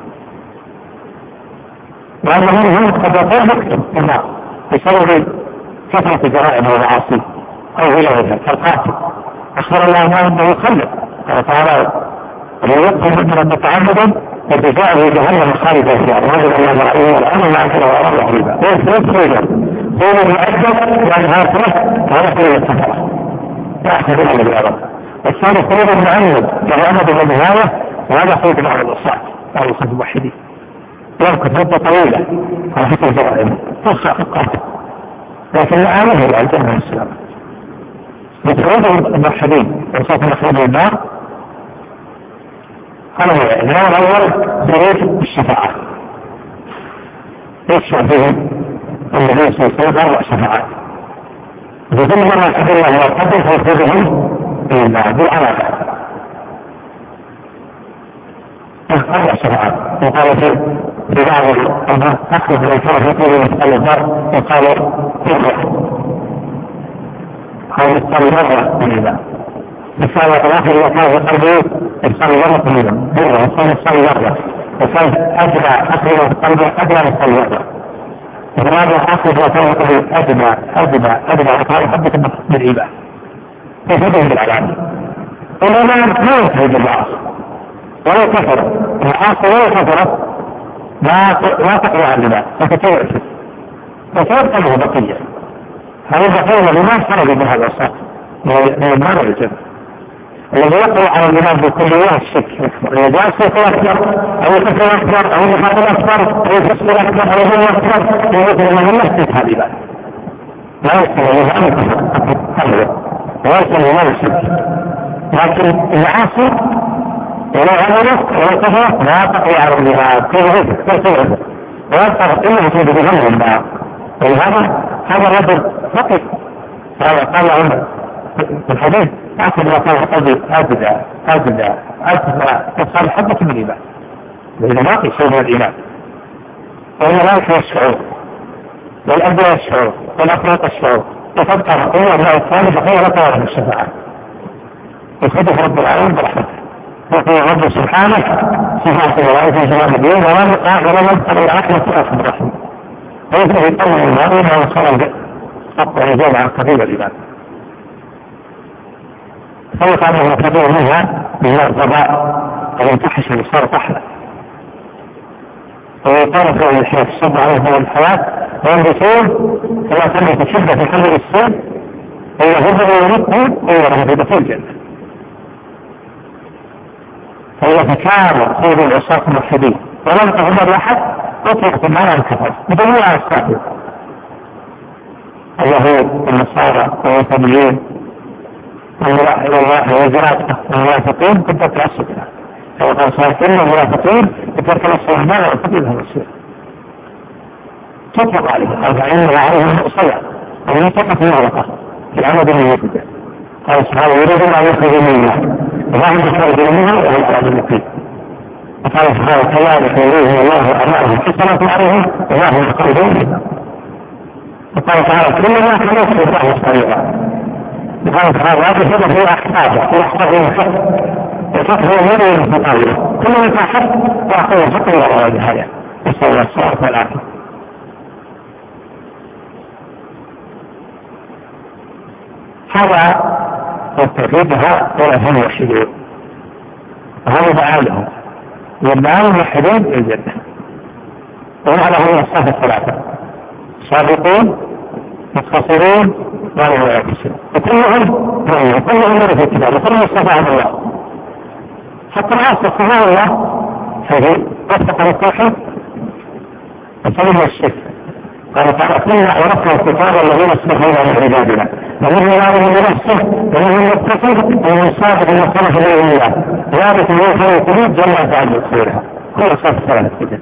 وأنهم هم قد يكون مكتب في النار بسبب كثرة جرائم ومعاصي أو غيرها كالقاتل أخبر الله أنه يخلق قال تعالى ويقتل مؤمنا متعمدا فجزاؤه جهنم خالدا فيها رجل الله رأيه والأمر لا أكله ولا رحيبا ويثبت خيرا قول المؤدب لأنها ثلاث هذا خير السفرة لا أخذ إلا بالأرض والثاني خير المعمد وهو أمد بالنهاية وهذا خير بعض الأصحاب أو الخمس الموحدين يمكن مدة طويلة على حسب جرائم تصع القاتل لكن لآله إلى الجنة والسلام يتعود الموحدين وصوت مخرج النار قال هو النوع الأول خروج الشفاعة يشفع فيهم النبي صلى الله عليه وسلم أربع شفاعات وكل مرة يحب الله ويقدم فيخرجهم من النار بالعلاقة أربع شفاعات وقال في بعض الأمر أخذ من الفرح يقول يسأل الضر وقالوا كفر قال يسأل مرة من الله يسأل الآخر وقال يقربوا يسأل مرة قليلا مرة يسأل يسأل مرة يسأل أدنى أقرب قلبه أدنى يسأل مرة الرابع آخر وقال أدنى أدنى أدنى وقال حبة بالعباد يفضل بالعلامة والإمام لا يفضل بالعاصر ولا كفر العاصر ولا كفر لا تقوى عن الله فتتوعد وتوقع له بقية هذا البقية الإمام خرج من هذا الصف من النار والجنة الذي يقوى على الإمام بكل يوم الشك إذا جاء الشك أكبر أو يكفر أكبر أو يخاطر أكبر أو يفسر أكبر أو يظن أكبر يقول الله الله استيقى الإمام لا يستطيع الله أن يكفر ويصل إلى الشك لكن العاصي ولو عمله ولو كفر لا تقوى على الإمام كيف يفسر كيف يفسر ويبقى إنه في بجهنم النار ولهذا هذا الرجل فقط. هذا قال عمر في الحديث أعطي الله قال أبدا أبدا أبدا أبدا تصال حبة من الإيمان، لأنه ما في شيء من الإيمان، والملائكة والشعور والأنبياء والشعور والأخلاق الشعور، وتبقى قوة الله الثالث خير لك من الشفاعة، وخذه رب العالمين برحمته، وقال رب سبحانه صفات الملائكة وصفات النبيين ولا نبقى العقل في آخر الرحمة، ويجب أن يطلع المؤمن وصل حتى يزول عن قبيل الإيمان. فوق عنه كثير منها من الغباء وينتحش وصار طحنا، ويقال في الحياة الصب عليه من الحياة وينبسون كما كان يتشبه في حل السن ويهبه ويرده ويرده في الجنة. فإذا كان خير العصاة الموحدين ولم تغمر أحد أطلق المعنى الكفر بدون على الساحل اليهود والنصارى والوثنيين والملاحظ الله وزراته والمنافقين كنت تتعصبها، فقال صاحبين المنافقين يتركوا الصلاة ويقضيها الرسول تطلق عليه أربعين وعليه المؤصلة ومن تقف المغلقة في العمد من يجده. قال الصحابة يريدون أن يخرجوا منها وهم يخرجوا منها وهم الأرض المقيم. وقال الصحابة كذلك يريهم الله أمامهم حسنة عليهم وهم يخرجون منها. وقال تعالى كل ما خلص الله الطريقة. وقال تعالى لا تفضل في أحفاظه في أحفاظه الحق وتقضي مريم المقاومة كل ما تحب وأقول فقر الله بهذا نسأل الله الصلاة والعافية. هذا والتوحيد هؤلاء هم الوحيدون وهم معالهم والمعالم الوحيدون الجنة، وهذا هو الصفة الثلاثة صادقون متصلون ولا يعكسون وكلهم وكلهم يرثوا الكتاب وكلهم استطاعوا الله حتى العاصر استطاع الله فهي وفق التوحيد وسلم الشرك. قال تعالى كنا ورثنا الكتاب الذين اصطفينا من عبادنا ومن يعلم بنفسه ومن يتصل ومن صادق المصطلح اليه الله ذلك يوحى القلوب جل تعالى يصيرها كل صفة ثلاثة كده.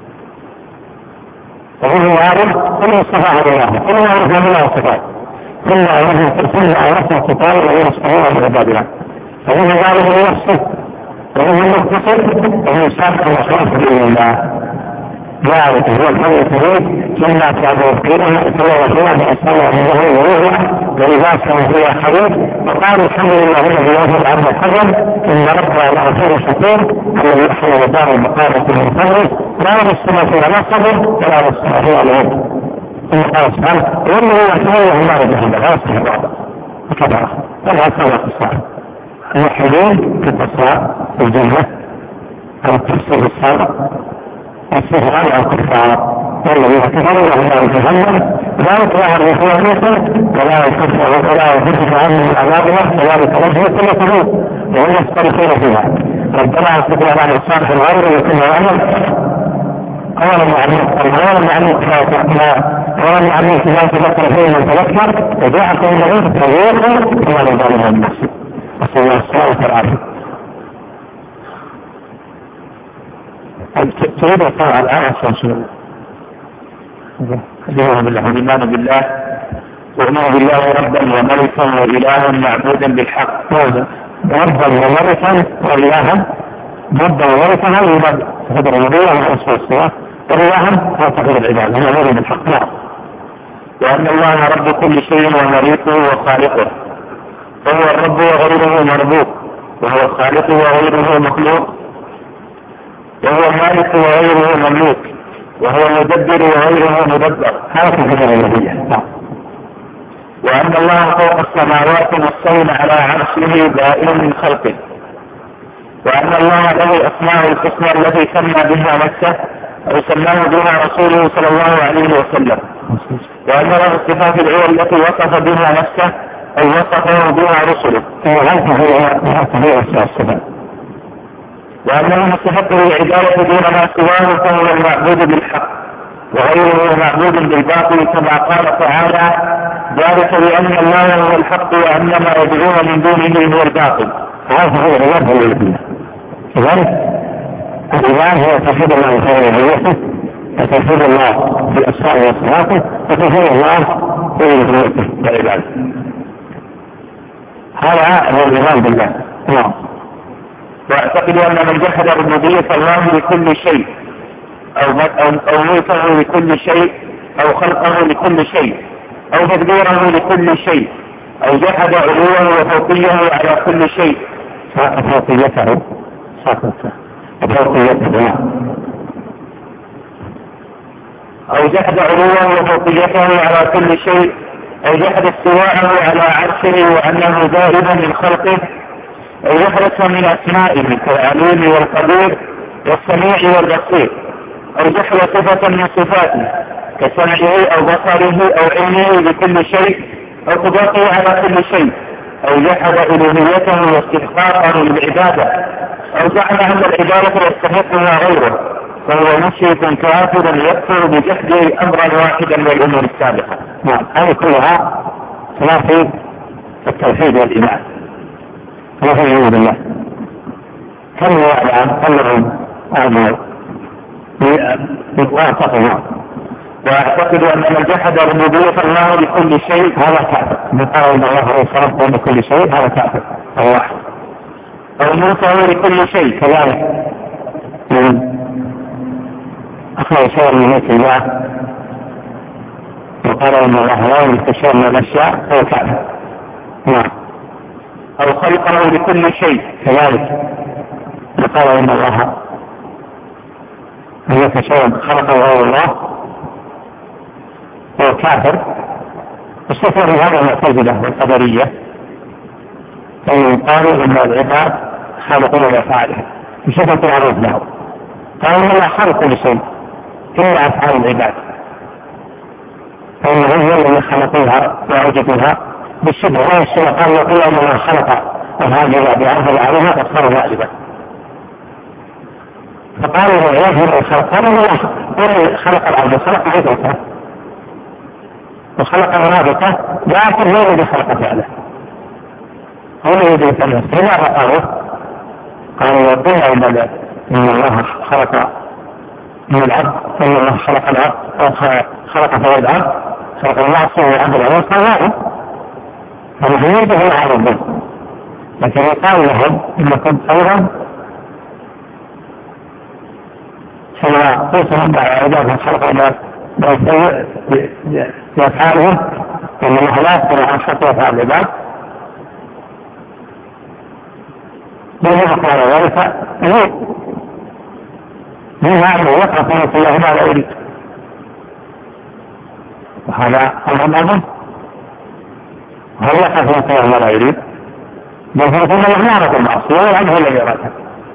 وهو يعلم كل استطاع الله كل يعرف من الله صفات كنا ورثنا الكتاب الذين اصطفينا من عبادنا ومن يعلم بنفسه ومن يتصل ومن صادق المصطلح اليه الله ذلك هو الحل الكريم جنة تعبد فيها سوى وسوى بأسفلها من ظهر وروحها ولباسها فيها حديد وقالوا الحمد لله الذي يوفي الأرض الحجر إن ربنا لغفور شكور الذي أحيا دار المقامة من فضله لا يمسنا فيها لا صبر ولا يمسنا فيها العلم. ثم قال سبحانه وإنه يعتبر النار جهنم لا يصلح الرعب وكذا ولا يصلح الصالح الموحدين في التصاع في الجنة أو التفسير الصالح السفر على الكفار والذين كفروا لهم نار جهنم لا يعرفون نفسه ولا يكفر ولا يكفر عنهم عذابها وذلك وجه كل قلوب وهم يسترخون فيها. ربنا اصبح على الصالح الغير وكل عمل اولا معلوم اولا معلوم اولا معلوم كما تذكر فيه من تذكر وجاءكم الذين تغيروا ولا يظالمون النفس. نسال الله الصلاه والعافيه. تريد الطاعة الآن أصلا الإيمان بالله وإيمان بالله ربا وملكا وإلها معبودا بالحق ربا وملكا وإلها ربا وملكا هذا يبقى تقدر الربوبية والأسماء والصفات وإلها هو تقدر العباد هو معبود بالحق. وأن الله رب كل شيء ومليكه وخالقه وهو الرب وغيره مربوب وهو الخالق وغيره مخلوق وهو المالك وغيره مملوك وهو المدبر وغيره مدبر. هذا في الربوبية. وأن الله فوق السماوات مستوٍ على عرشه بائن من خلقه. وأن الله له الأسماء الحسنى التي سمى بها نفسه أو سماه بها رسوله صلى الله عليه وسلم. وأن له الصفات العلى التي وصف بها نفسه أو وصفه بها رسله. وأنه مستحق للعبادة دون ما سواه فهو المعبود بالحق وغيره معبود بالباطل كما قال تعالى ذلك بأن الله هو الحق وأن ما يدعون من دونه هو الباطل. هذا هو الرب الذي كذلك الإيمان هو توحيد الله في ربوبيته وتوحيد الله في أسمائه وصفاته وتوحيد الله في ذلك. هذا هو الإيمان بالله. نعم. واعتقد أن من جحد ربوبية الله لكل شيء أو أو ملكه لكل شيء أو خلقه لكل شيء أو تدبيره لكل شيء أو جحد علوه وفوقيه على كل شيء فوقيته فوقيته أو جحد علوه وفوقيته على كل شيء أو جحد استواءه على عرشه وأنه ذاهب من خلقه أو يحرص من أسمائه كالعليم والقدير والسميع والبصير أو جحد صفة من صفاته كسمعه أو بصره أو علمه بكل شيء أو قدرته على كل شيء أو جحد ألوهيته واستحقاقه للعبادة أو زعم أن العبادة يستحقها غيره فهو مشرك كافر يكفر بجحده أمرا واحدا من الأمور السابقة. نعم. هذه كلها تنافي التوحيد والإيمان. تنافي العلم بالله. كم هو الآن كلهم أعمال واعتقد واعتقد أن من جحد ربوبية الله لكل شيء هذا كافر. من قال إن الله هو الصرف بين كل شيء هذا كافر. هو واحد. أو ملكه لكل شيء كذلك أخذ شيئا من ملك الله وقال إن الله لا يملك شيئا من الأشياء هو كافر. نعم. أو خلقه لكل شيء كذلك وقال إن الله يملك شيئا خلقه غير الله هو كافر. استثنى هذا المعتزلة والقدرية فإن قالوا إن العباد خالقون لأفعالهم بشكل معروف له. قالوا إن الله خلق كل شيء إلا أفعال العباد فإنه هو الذي خلقوها وأوجدوها بالشبه ولا الشبه. قالوا يقول أن الله خلق الهاجر بأرض عليها فصار غالبا. فقالوا يظهر الخلق قالوا الله خلق الأرض خلق عبادته وخلق مرابطه لكن هو الذي خلق فعله هو الذي فعله. فلماذا قالوا قالوا يقول إن الله خلق من العبد إن الله خلق العبد خلق فوق العبد خلق الله سوى العبد العبد فالله فنحن يجب أن نعرض لكن يقال لهم إنكم أيضا كما قلتهم بعد عبادهم خلق الله بأسوء بأفعالهم وأن الله لا يقدر عن خطوة أفعال العباد بل قال ذلك أنه من يعلم وقع فنة الله ما لا يريد وهذا أمر أمر هل يقع فنة الله ما لا يريد بل فنة الله ما أراد المعصية والعبد هو الذي أرادها.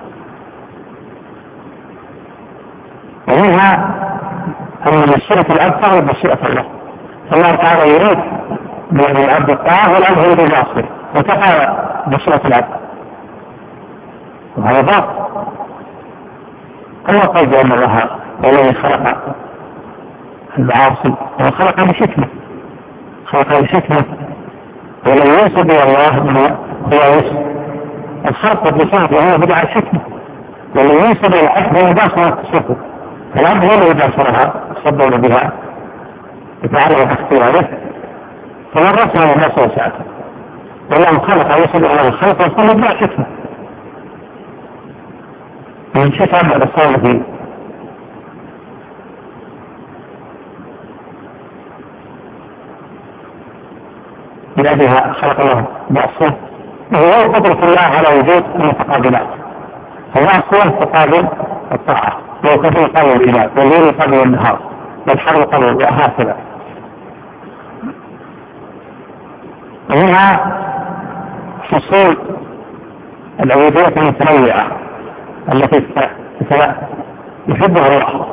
ومنها أن مشيئة العبد تغلب مشيئة الله. الله تعالى يريد من العبد الطاعة والعبد يريد المعصية وتقع مشيئة العبد وهذا باطل. كما قال بأن الله هو الذي خلق المعاصي وخلق بحكمة خلق بحكمة ولم ينسب إلى الله هو الخلق بصفة وهو بدع الحكمة ولم ينسب إلى الحكمة مباشرة التصرف. العبد هو الذي باشرها صدر بها يتعرض اختياره فمن رسل الناس وسعته والله خلق يصل إلى الخلق وصل بدع الحكمة من شتم الصالحين. بأبها خلق الله بأسه وهو قدرة الله على وجود المتقابلات. المعصية تقابل الطاعة وكثير قبل الإله والليل قبل النهار والحر قبل وهكذا. ومنها فصول العبودية المتنوعة التي يحبها الله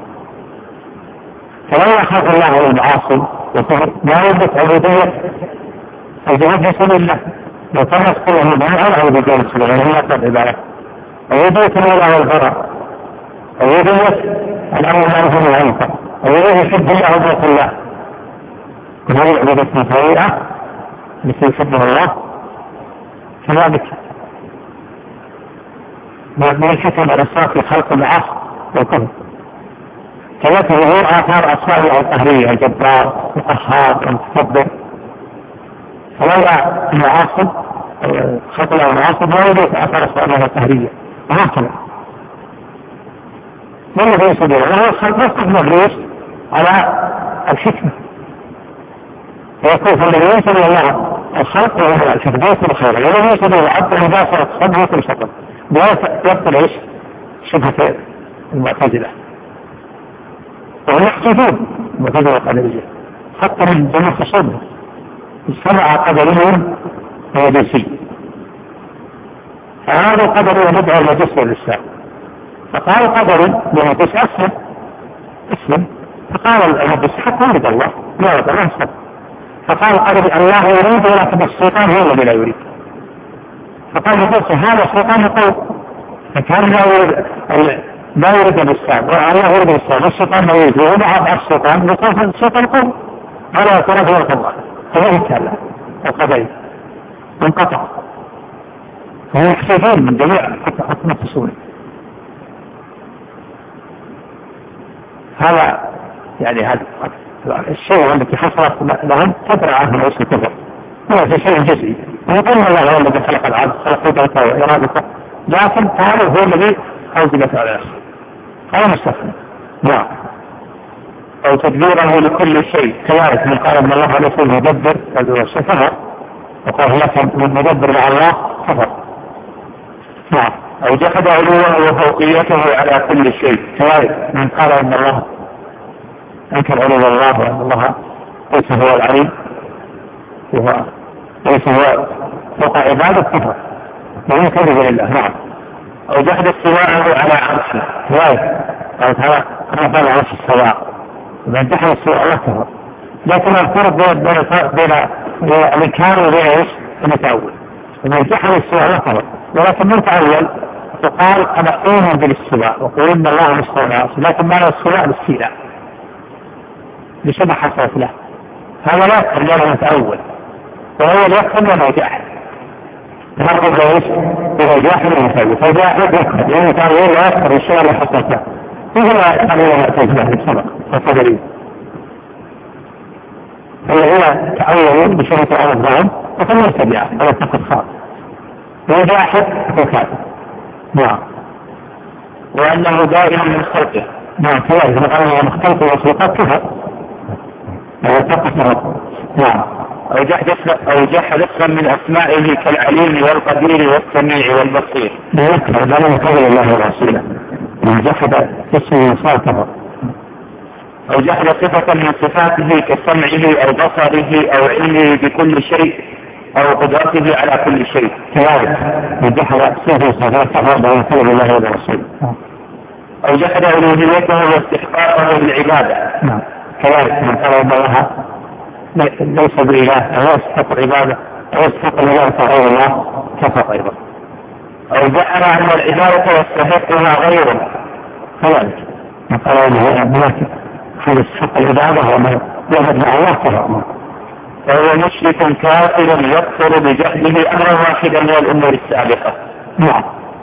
فلو يخاف الله من المعاصي لا يثبت عبودية الجهاد في سبيل الله لو كانت كلها مباحة عبودية في سبيل الله لا تبع عبادة عبودية الله والبراء عبودية الأمر معروف والمنكر عبودية يحب الله عبودية الله وهذه العبودية المتنوعة التي يحبها الله كذلك من الحكم الأسرار في خلق العصر والكفر. كذلك ظهور آثار أسماء الله القهرية الجبار القهار المتكبر فلولا المعاصب خطر المعاصب لا يجوز أثر الصلاة القهرية وهكذا. ما الذي يصدر؟ وهو الخلق مبروس على الحكمة، ويكون الذي ينسب الله الخلق وهو الحكمة يكون خيرا، والذي ينسب العبد مباشرة الصدر يكون شطر، يبطل ايش؟ شبهة المعتزلة، وهم يحسدون المعتزلة القدرية حتى من جمع خصومهم اجتمع قدريهم ومجوسي، فهذا القدر يدعو المجوس والإسلام، فقال القدر لمجوس أسلم اسلم، فقال المجوس حتى يريد الله لا يريد الله أسلم، فقال القدر الله يريد ولكن الشيطان هو الذي لا يريد، فقال المجوس هذا الشيطان يقول فكان لا يريد لا يريد الإسلام والله يريد الإسلام والشيطان لا يريد، ووضع الشيطان يقول الشيطان يقول على طرف ورد الله، فلا يتكلم القدري انقطع، فهم يحسدون من جميع حكمة السوري. هذا يعني هذا الشيء الذي حصلت لهم تدرى عنه ليس كفر، هو في شيء جزئي، ويقول الله هو الذي خلق العبد خلق قدرته وإرادته، لكن هذا هو الذي أوجبت على الآخر، هذا مستثنى. نعم. أو تدبيره لكل شيء كذلك من قال ان الله عليه وسلم مدبر كفر، وقال لك من مدبر مع الله كفر. نعم. أو جحد علوه وفوقيته على كل شيء كذلك من قال ان الله انكر علو الله وان الله ليس هو العليم وهو ليس هو فوق عباده كفر وهو كذب لله. نعم. أو جحد استواءه على عرشه كذلك قال تعالى كما قال عرش السواء، من جحد استواء الله كفر، لكن الفرق بين بين الإنكار وبين ايش؟ المتأول. من جحد استواء الله كفر، ولكن من تأول فقال أنا أؤمن بالاستواء وقول إن الله مستوى على عرشه، لكن معنى الاستواء الاستيلاء لشبه حصلت له، هذا لا يكفر لأنه متأول، وهو لا يكفر لأنه جاحد. نرغب ايش؟ إذا جاحد المتأول، فجاحد يكفر لأنه تأول لا يكفر الشيء اللي حصلت له، وهو عليه معتزلة بالسبق والقدرية، فهو تأول بشرط على الظلم وكان يتبعه ولا تقص خاص، وجاحد وكافر. نعم. وأنه دائما من خلقه. نعم كذلك نقول مختلط وخلقات كفر ولا تقص. نعم. أو جحد أو جحد اسما من أسمائه كالعليم والقدير والسميع والبصير. لا يكفر لا يقول الله ورسوله من جحد اسمه صار كفر. أو جحد صفة من صفاته كسمعه أو بصره أو علمه بكل شيء أو قدرته على كل شيء كذلك من جحد صفة صفات كفر لا يقول الله ورسوله. أو جحد ألوهيته واستحقاقه بالعبادة. نعم كذلك من قال إن الله ليس بإله أو يستحق العبادة أو يستحق العبادة غير الله كفر أيضا. أو جعل أن العبادة يستحقها غيره كذلك من قال إنه ملاك هذا يستحق العبادة وما يعبد مع الله كفر، فهو مشرك كافر يكفر بجهله أمرا واحدا من الأمور السابقة. نعم.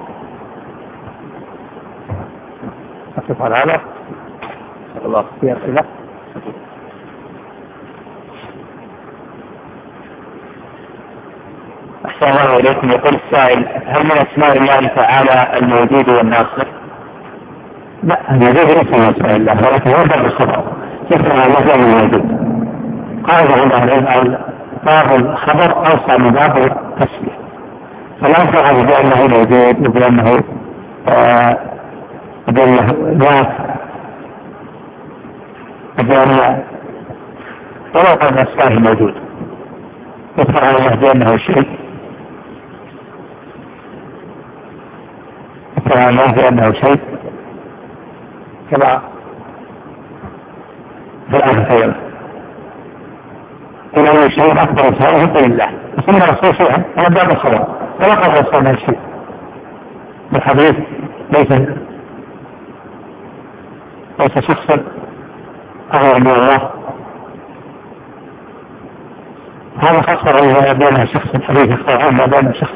أقف على هذا الله في أسئلة. أحسن الله إليكم. يقول السائل هل من أسماء الله تعالى الموجود والناصر؟ لا الموجود ليس من أسماء الله ولكن هو باب الخبر يسمى الله الموجود. قال عند باب الخبر أوسع من باب التسمية، فلا يفعل بأنه موجود وبأنه بأنه ذات وبأنه ولا قد أسماه موجود يفعل الله بأنه شيء يفعل الله بأنه شيء كما في الآن خير إلى أي شيء أكبر سائه لله ثم رسول شيئا أنا باب الخبر ولا قد رسولنا الشيء بالحديث ليس ليس شخصا أغير من الله، هذا خسر بين شخص حديث اختار ما بين شخص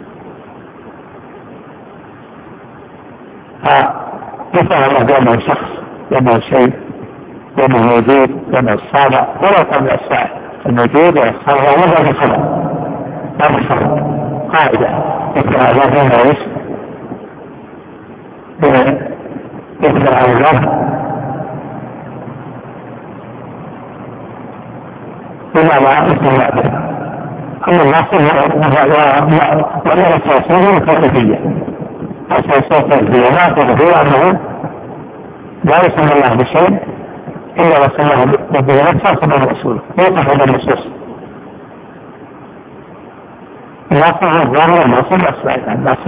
فيفعل الله بأنه شخص بأنه شيء بأنه موجود بأنه الصالح ولا قبل الساعة الموجود والصلاة وضع في الخبر لا في الخبر قاعدة يذكر على الله ويش يذكر على الله وما لا يذكر على أما الناس ولا يتواصلون الكوفية التواصل الكوفية لا تقول أنه لا يسمى الله بشيء إلا وسماه ربه نفسه وسماه رسوله ويقف على النصوص الناس الظاهر الناس الأسماء الناس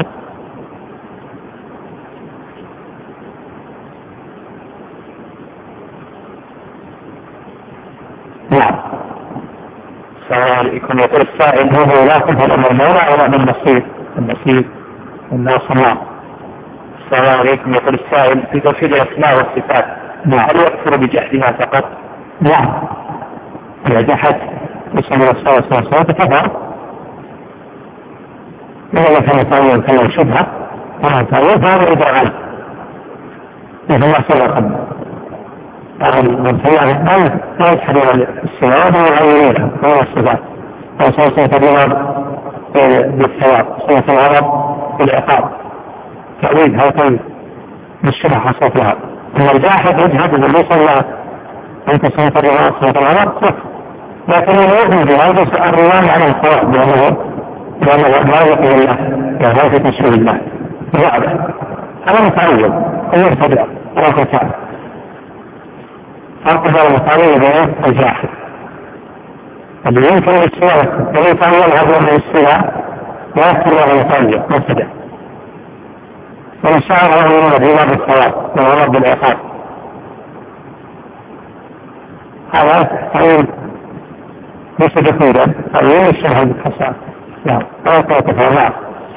نعم. السلام عليكم. يقول السائل هو لا تفهم من المولى ولا من النصير النصير الناس الله. السلام عليكم. يقول السائل في توحيد الأسماء والصفات هل يكفر بجحدها فقط؟ نعم. إذا جحد اسم الأسماء والصفات كفر. إذا كان يتأول كلام شبهة فلا يتأول فهذا يدعى عنه. مثل ما سبق المنفية لا يتحدث السواد ويغيرها هو الصفات وسوف يتبرر بالثواب سوف الغرب بالعقاب تعويد هاتين بالشبه حصلت لها أن الجاحد يجهد بالليس الله أنت سوف الرغاب سوف الغرب لكن يؤمن بهذا الرواية على الصواب بأنه بأنه لا يقول الله ولا في تشهير الله وعده هذا متعود هو يتبع ولا تتعب فرق بين المطالب وبين الجاحد اللي يمكن الاستواء الذي يتأول هذا من الاستواء ويذكر له المطالب مبتدع ومن شعر له من الرضا بالثواب والغضب بالعقاب هذا تعين ليس دخولا تعين الشهر بالحساب نعم ولا تتفاعل.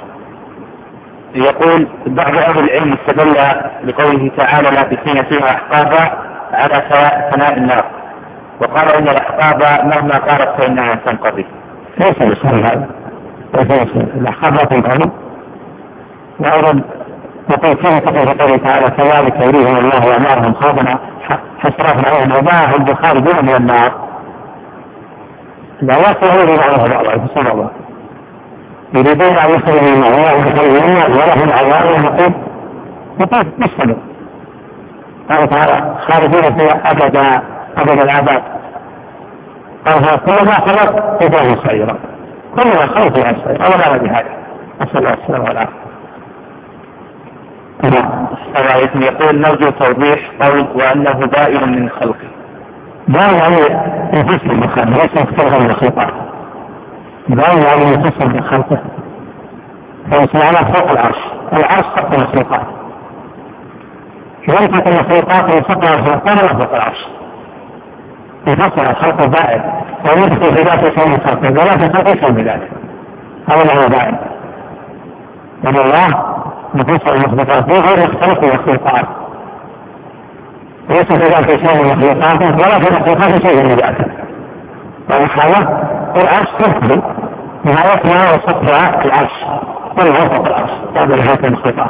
يقول بعض أهل العلم استدل لقوله تعالى لا تكون فيها أحقابا على ثناء النار وقال إن الأحقاب مهما قالت فإنها تنقضي. ليس بسهل هذا ليس الأحقاب لا تنقضي وأيضا وقال كما تقول قوله تعالى كذلك يريهم الله وأمرهم خوفا حسرات عليهم وباعهم بخارجين من النار لا يقولون عليه بعض فسر الله يريدون أن يخرجوا من الله ويخرجون ولهم عذاب مقيم مقيم مستمر قال تعالى خارجين فيها أبدا أبدا العذاب قال كل ما خلق فيه سعيرا كل ما خلق فيه سعيرا أولا بهذا أسأل الله السلامة والعافية. السلام يقول نرجو توضيح قول وأنه دائر من خلقه. دائر يعني يفصل من خلقه ليس يختلف من خلقه دائر يعني يفصل من خلقه فيسمعنا فوق العرش العرش فوق المخلوقات شركة المخلوقات وفقها الخلقان وفق العرش يفصل الخلق دائر ويدخل في ذات شيء خلقه ولا في خلقه شيء بذلك هذا هو دائر ومن الله نفصل المخلوقات غير يختلف في المخلوقات ليس في ذات شيء المخلوقات ولا في المخلوقات شيء من ذاته ومحاولة العرش تفضل نهايتها وسطها العرش ولا فوق العرش هذا نهاية المخلوقات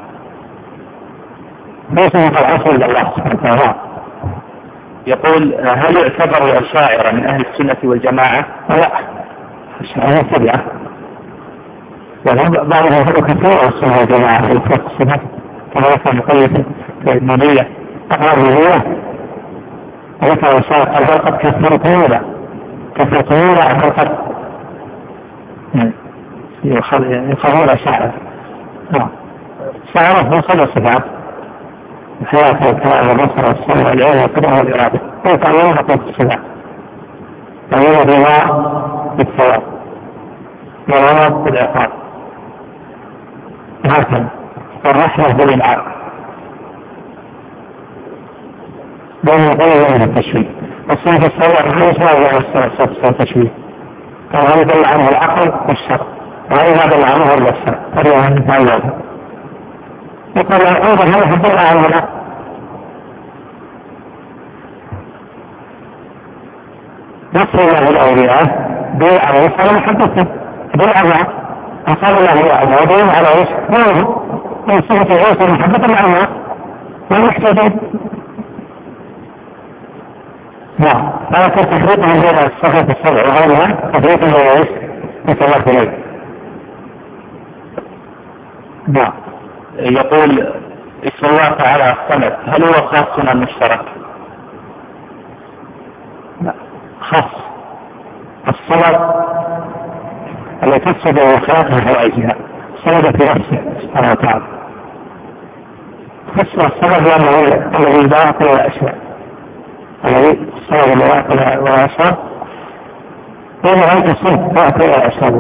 ليس من العرش إلا الله سبحانه وتعالى. يقول هل يعتبر الأشاعرة من أهل السنة والجماعة؟ لا الأشاعرة تبعة وهم بعضهم هو كثير السنة والجماعة في الفقه السنة كما يفعل مقيد في المالية أقرب الهوية وذكر الشاعر قال قد كثر طويلة كثر طويلة أقل يقررون الأشاعرة الشاعرة هو صدى الصفات الحياة والكلام والبصر والسمع والعين والقدرة والإرادة ويتعلمون قوة الصفات تعلمون الرضا بالثواب والغضب بالعقاب هكذا والرحمة بالإنعام بين القلب وبين التشويه والصنف السابع ليس هو الصنف التشويه فهذا دل عنه العقل والشر وهذا دل عنه البصر فريها من تعلمه يقول أيضا هذا دل عنه العقل نصر الله الأولياء دل على الصلاة محبته دل على أصاب الله الأولياء ودل على إيش نوره من صفة عيسى محبة العلماء والمحتدين نعم. هذا تفريق من بين الصفات السبع وغيرها، تفريق من ايش؟ صلاة الليل. نعم. يقول اسم الله تعالى الصمد، هل هو خاص أم مشترك؟ لا، خاص. الصمد التي تفسد وخلقها حوائجها، صمد في نفسه سبحانه وتعالى. اسم الصمد لأنه الذي لا يأكل ولا يشرب، الذي الصمد لا يأكل ولا يشرب، وإذا أنت الصمد لا يأكل ولا يشرب.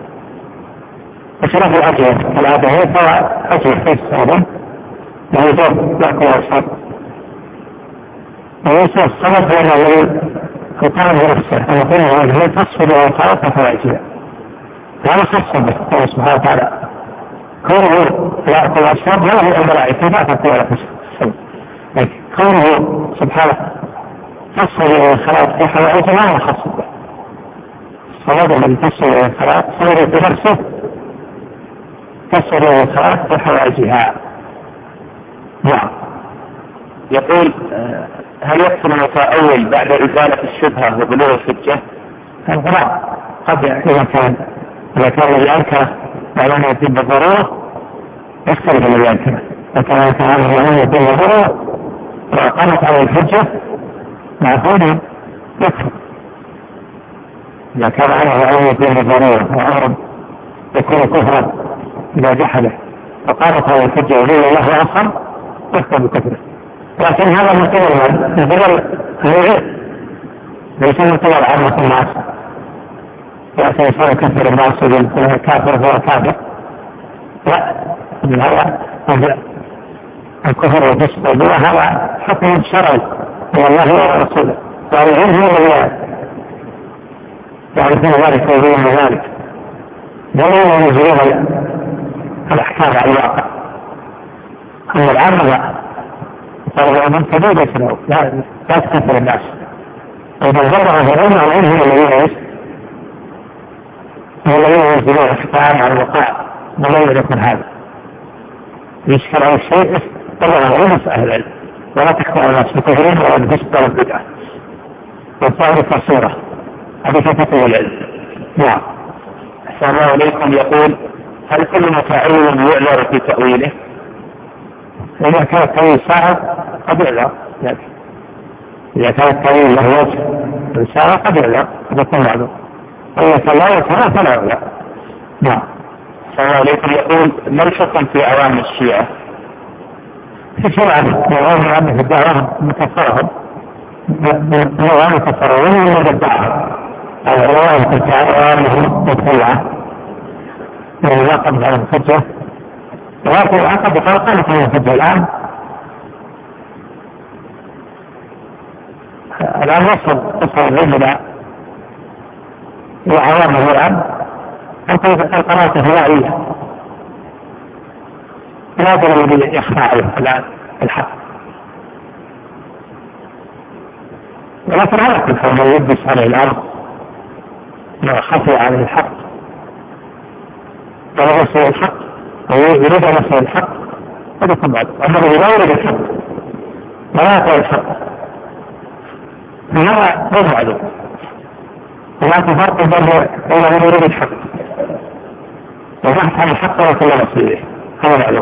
وشرف الأجهة الأدهية فهو أجهة في الصمد لا يجب يأكل ولا يشرب. ويسمى الصمد هو الذي يقام بنفسه ويقول هذه تصفد وخلقها حوائجها، هذا خاص به الله سبحانه وتعالى. كونه لا يأكل ويشرب لا هو الملائكة لا تأكل ولا تشرب، لكن كونه سبحانه تصفد وخلقها حوائجها لا هو خاص به. الصمد الذي تصفد وخلقها صمد بنفسه تصفد وخلقها حوائجها. نعم. يقول هل يحصل المتأول بعد إزالة الشبهة وبلوغ الحجة؟ الغرام قد إذا كان إذا كان الذي أنكره يعلم الدين بالضرورة يختلف الذي أنكره، فكان يتعامل يعلم الدين بالضرورة وقامت على الحجة معقولا يكفر. إذا كان عنه يعلم الدين بالضرورة وأمر يكون كفرا إذا جحده فقامت على الحجة وقيل الله آخر يكفر بكفره. لكن هذا من قبل من قبل الغير، ليس من قبل عامة الناس. يأتي يصير كفر الناس ويقول كافر هو كافر، لا، من هذا الكفر والفسق والبدع هذا حكم شرعي من الله ورسوله، والعلم هو الذي يعرفون ذلك ويبين ذلك، ولا ينزلون الأحكام على الواقع. أما العامة لا، فهو من كبيرة له لا لا تكفر الناس. وإذا ظهر العلم العلم هو الذين ايش؟ هو الذين ينزلون الأحكام على الوقائع، ولا يكون هذا يشكل على الشيء طبعا العلم أهل العلم، ولا تكفر الناس بكفرهم ولا بالفسق ولا بالبدعة والطاعة التصويرة، هذا كفر العلم. نعم. أحسن الله إليكم. يقول هل كل متأول يعذر في تأويله؟ إذا كان التأويل صعب قد يعذر، إذا كان التأويل له وجه رسالة قد يعذر قد يكون معذور، وإذا كان لا يعذر فلا يعذر. نعم. أحسن الله إليكم. يقول ما الحكم في عوام الشيعة؟ في شرعا يرون عنه في الدعوة مكفرهم نوعان مكفرون من الدعوة العوام في عوامهم مطلعة يعني لا قبل على الحجة، ولكن العقد بقال قامت على الحجة الآن. الآن وصل وصل العلم وعوامه الآن عن طريق القناة الهوائية، لا يقدر الذي يخفى عليه الآن الحق، ولكن على كل حال من يلبس عليه الأرض خفي عليه الحق ولا يصل الحق ويريد أن يصل الحق هذا يكون بعد. أما الذي لا يريد الحق ولا يقول الحق فهذا غير معلوم، هناك فرق بين من يريد الحق وبحث عن الحق وكل نصيبه، هذا معلوم.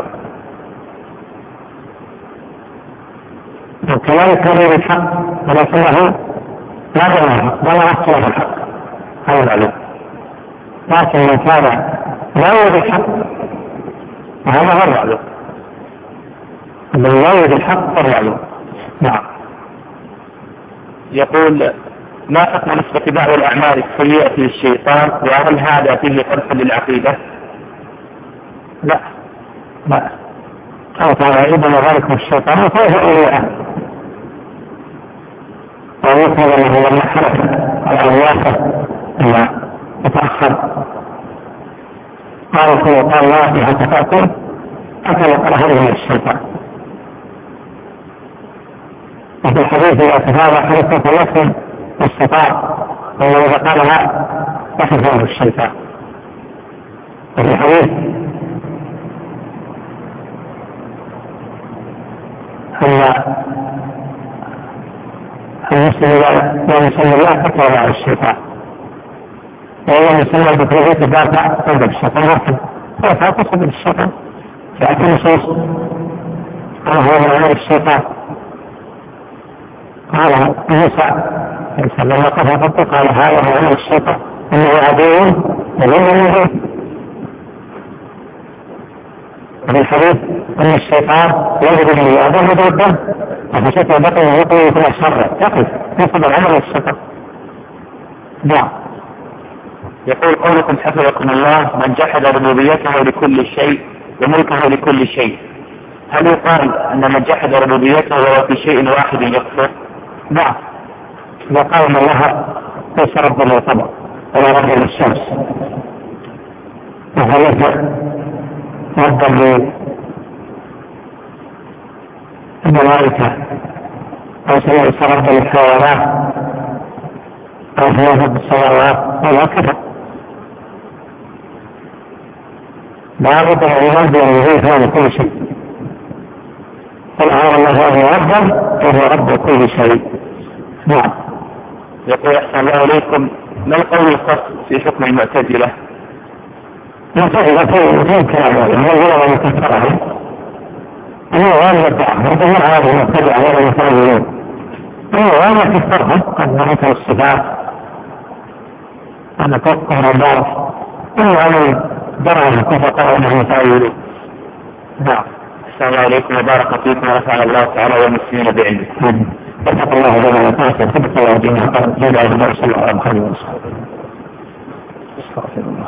وكذلك يريد الحق ولكنه لا يريد ولا يحصل الحق، هذا معلوم. لكن من كان لا يريد الحق وهذا غير معلوم، الذي لا يريد الحق غير معلوم. نعم. يقول ما حكم نسبة بعض الأعمال السيئة للشيطان، وهل هذا فيه قدح للعقيدة؟ لا لا، قال تعالى إنما ذلكم الشيطان فهو أولياء ويقول له لما حلف على الواقع إلا يتأخر قال قال الله بها تفاكر أكل قرهره من الشيطان. وفي الحديث إذا تفاضى حدثة فليكن استطاع، وإذا قالها يحفظه الشيطان. وفي الحديث أن المسلم إذا يصلي الله تقوى على الشيطان، وإذا يصلي بكره تدافع تنبت الشيطان هكذا فلا تصل بالشيطان. جاءت النصوص قال هو من عمل الشيطان. قال موسى صلى الله عليه وسلم قال هذا هو عمل الشيطان انه عدو وغير مبين. وفي الحديث ان الشيطان يجري من يأذن ضده وفشته بطنه يطوي في الشر يقف يصب العمل الشيطان. نعم. يقول قولكم حفظكم الله من جحد ربوبيته لكل شيء وملكه لكل شيء، هل يقال أن من جحد ربوبيته وهو في شيء واحد يكفر؟ نعم. إذا قال أن الله ليس ربا للقمر ولا ربا للشمس وهو ليس ربا للملائكة أو ليس ربا للحيوانات أو هو رب السماوات ولا كفر. لا بد من الإيمان بأنه هو كل شيء. قل أعلم الله أنه ربا وهو رب كل شيء. نعم. يقول أحسن الله عليكم ما القول الخاص في حكم المعتزلة؟ المعتزلة في كلام هذا هو من كفرهم هو غير يدعهم وظهر هذه المعتزلة غير المتأولين هو غير كفرهم قد نعطوا الصفات أنا كفر الله هو عن درجة كفر أنهم متأولين. نعم. أحسن الله عليكم وبارك فيكم ونفعنا الله تعالى والمسلمين بعلمه. فتق الله لنا وتعالى ثبت الله دينه قال جل وعلا صلى الله عليه وسلم. استغفر الله.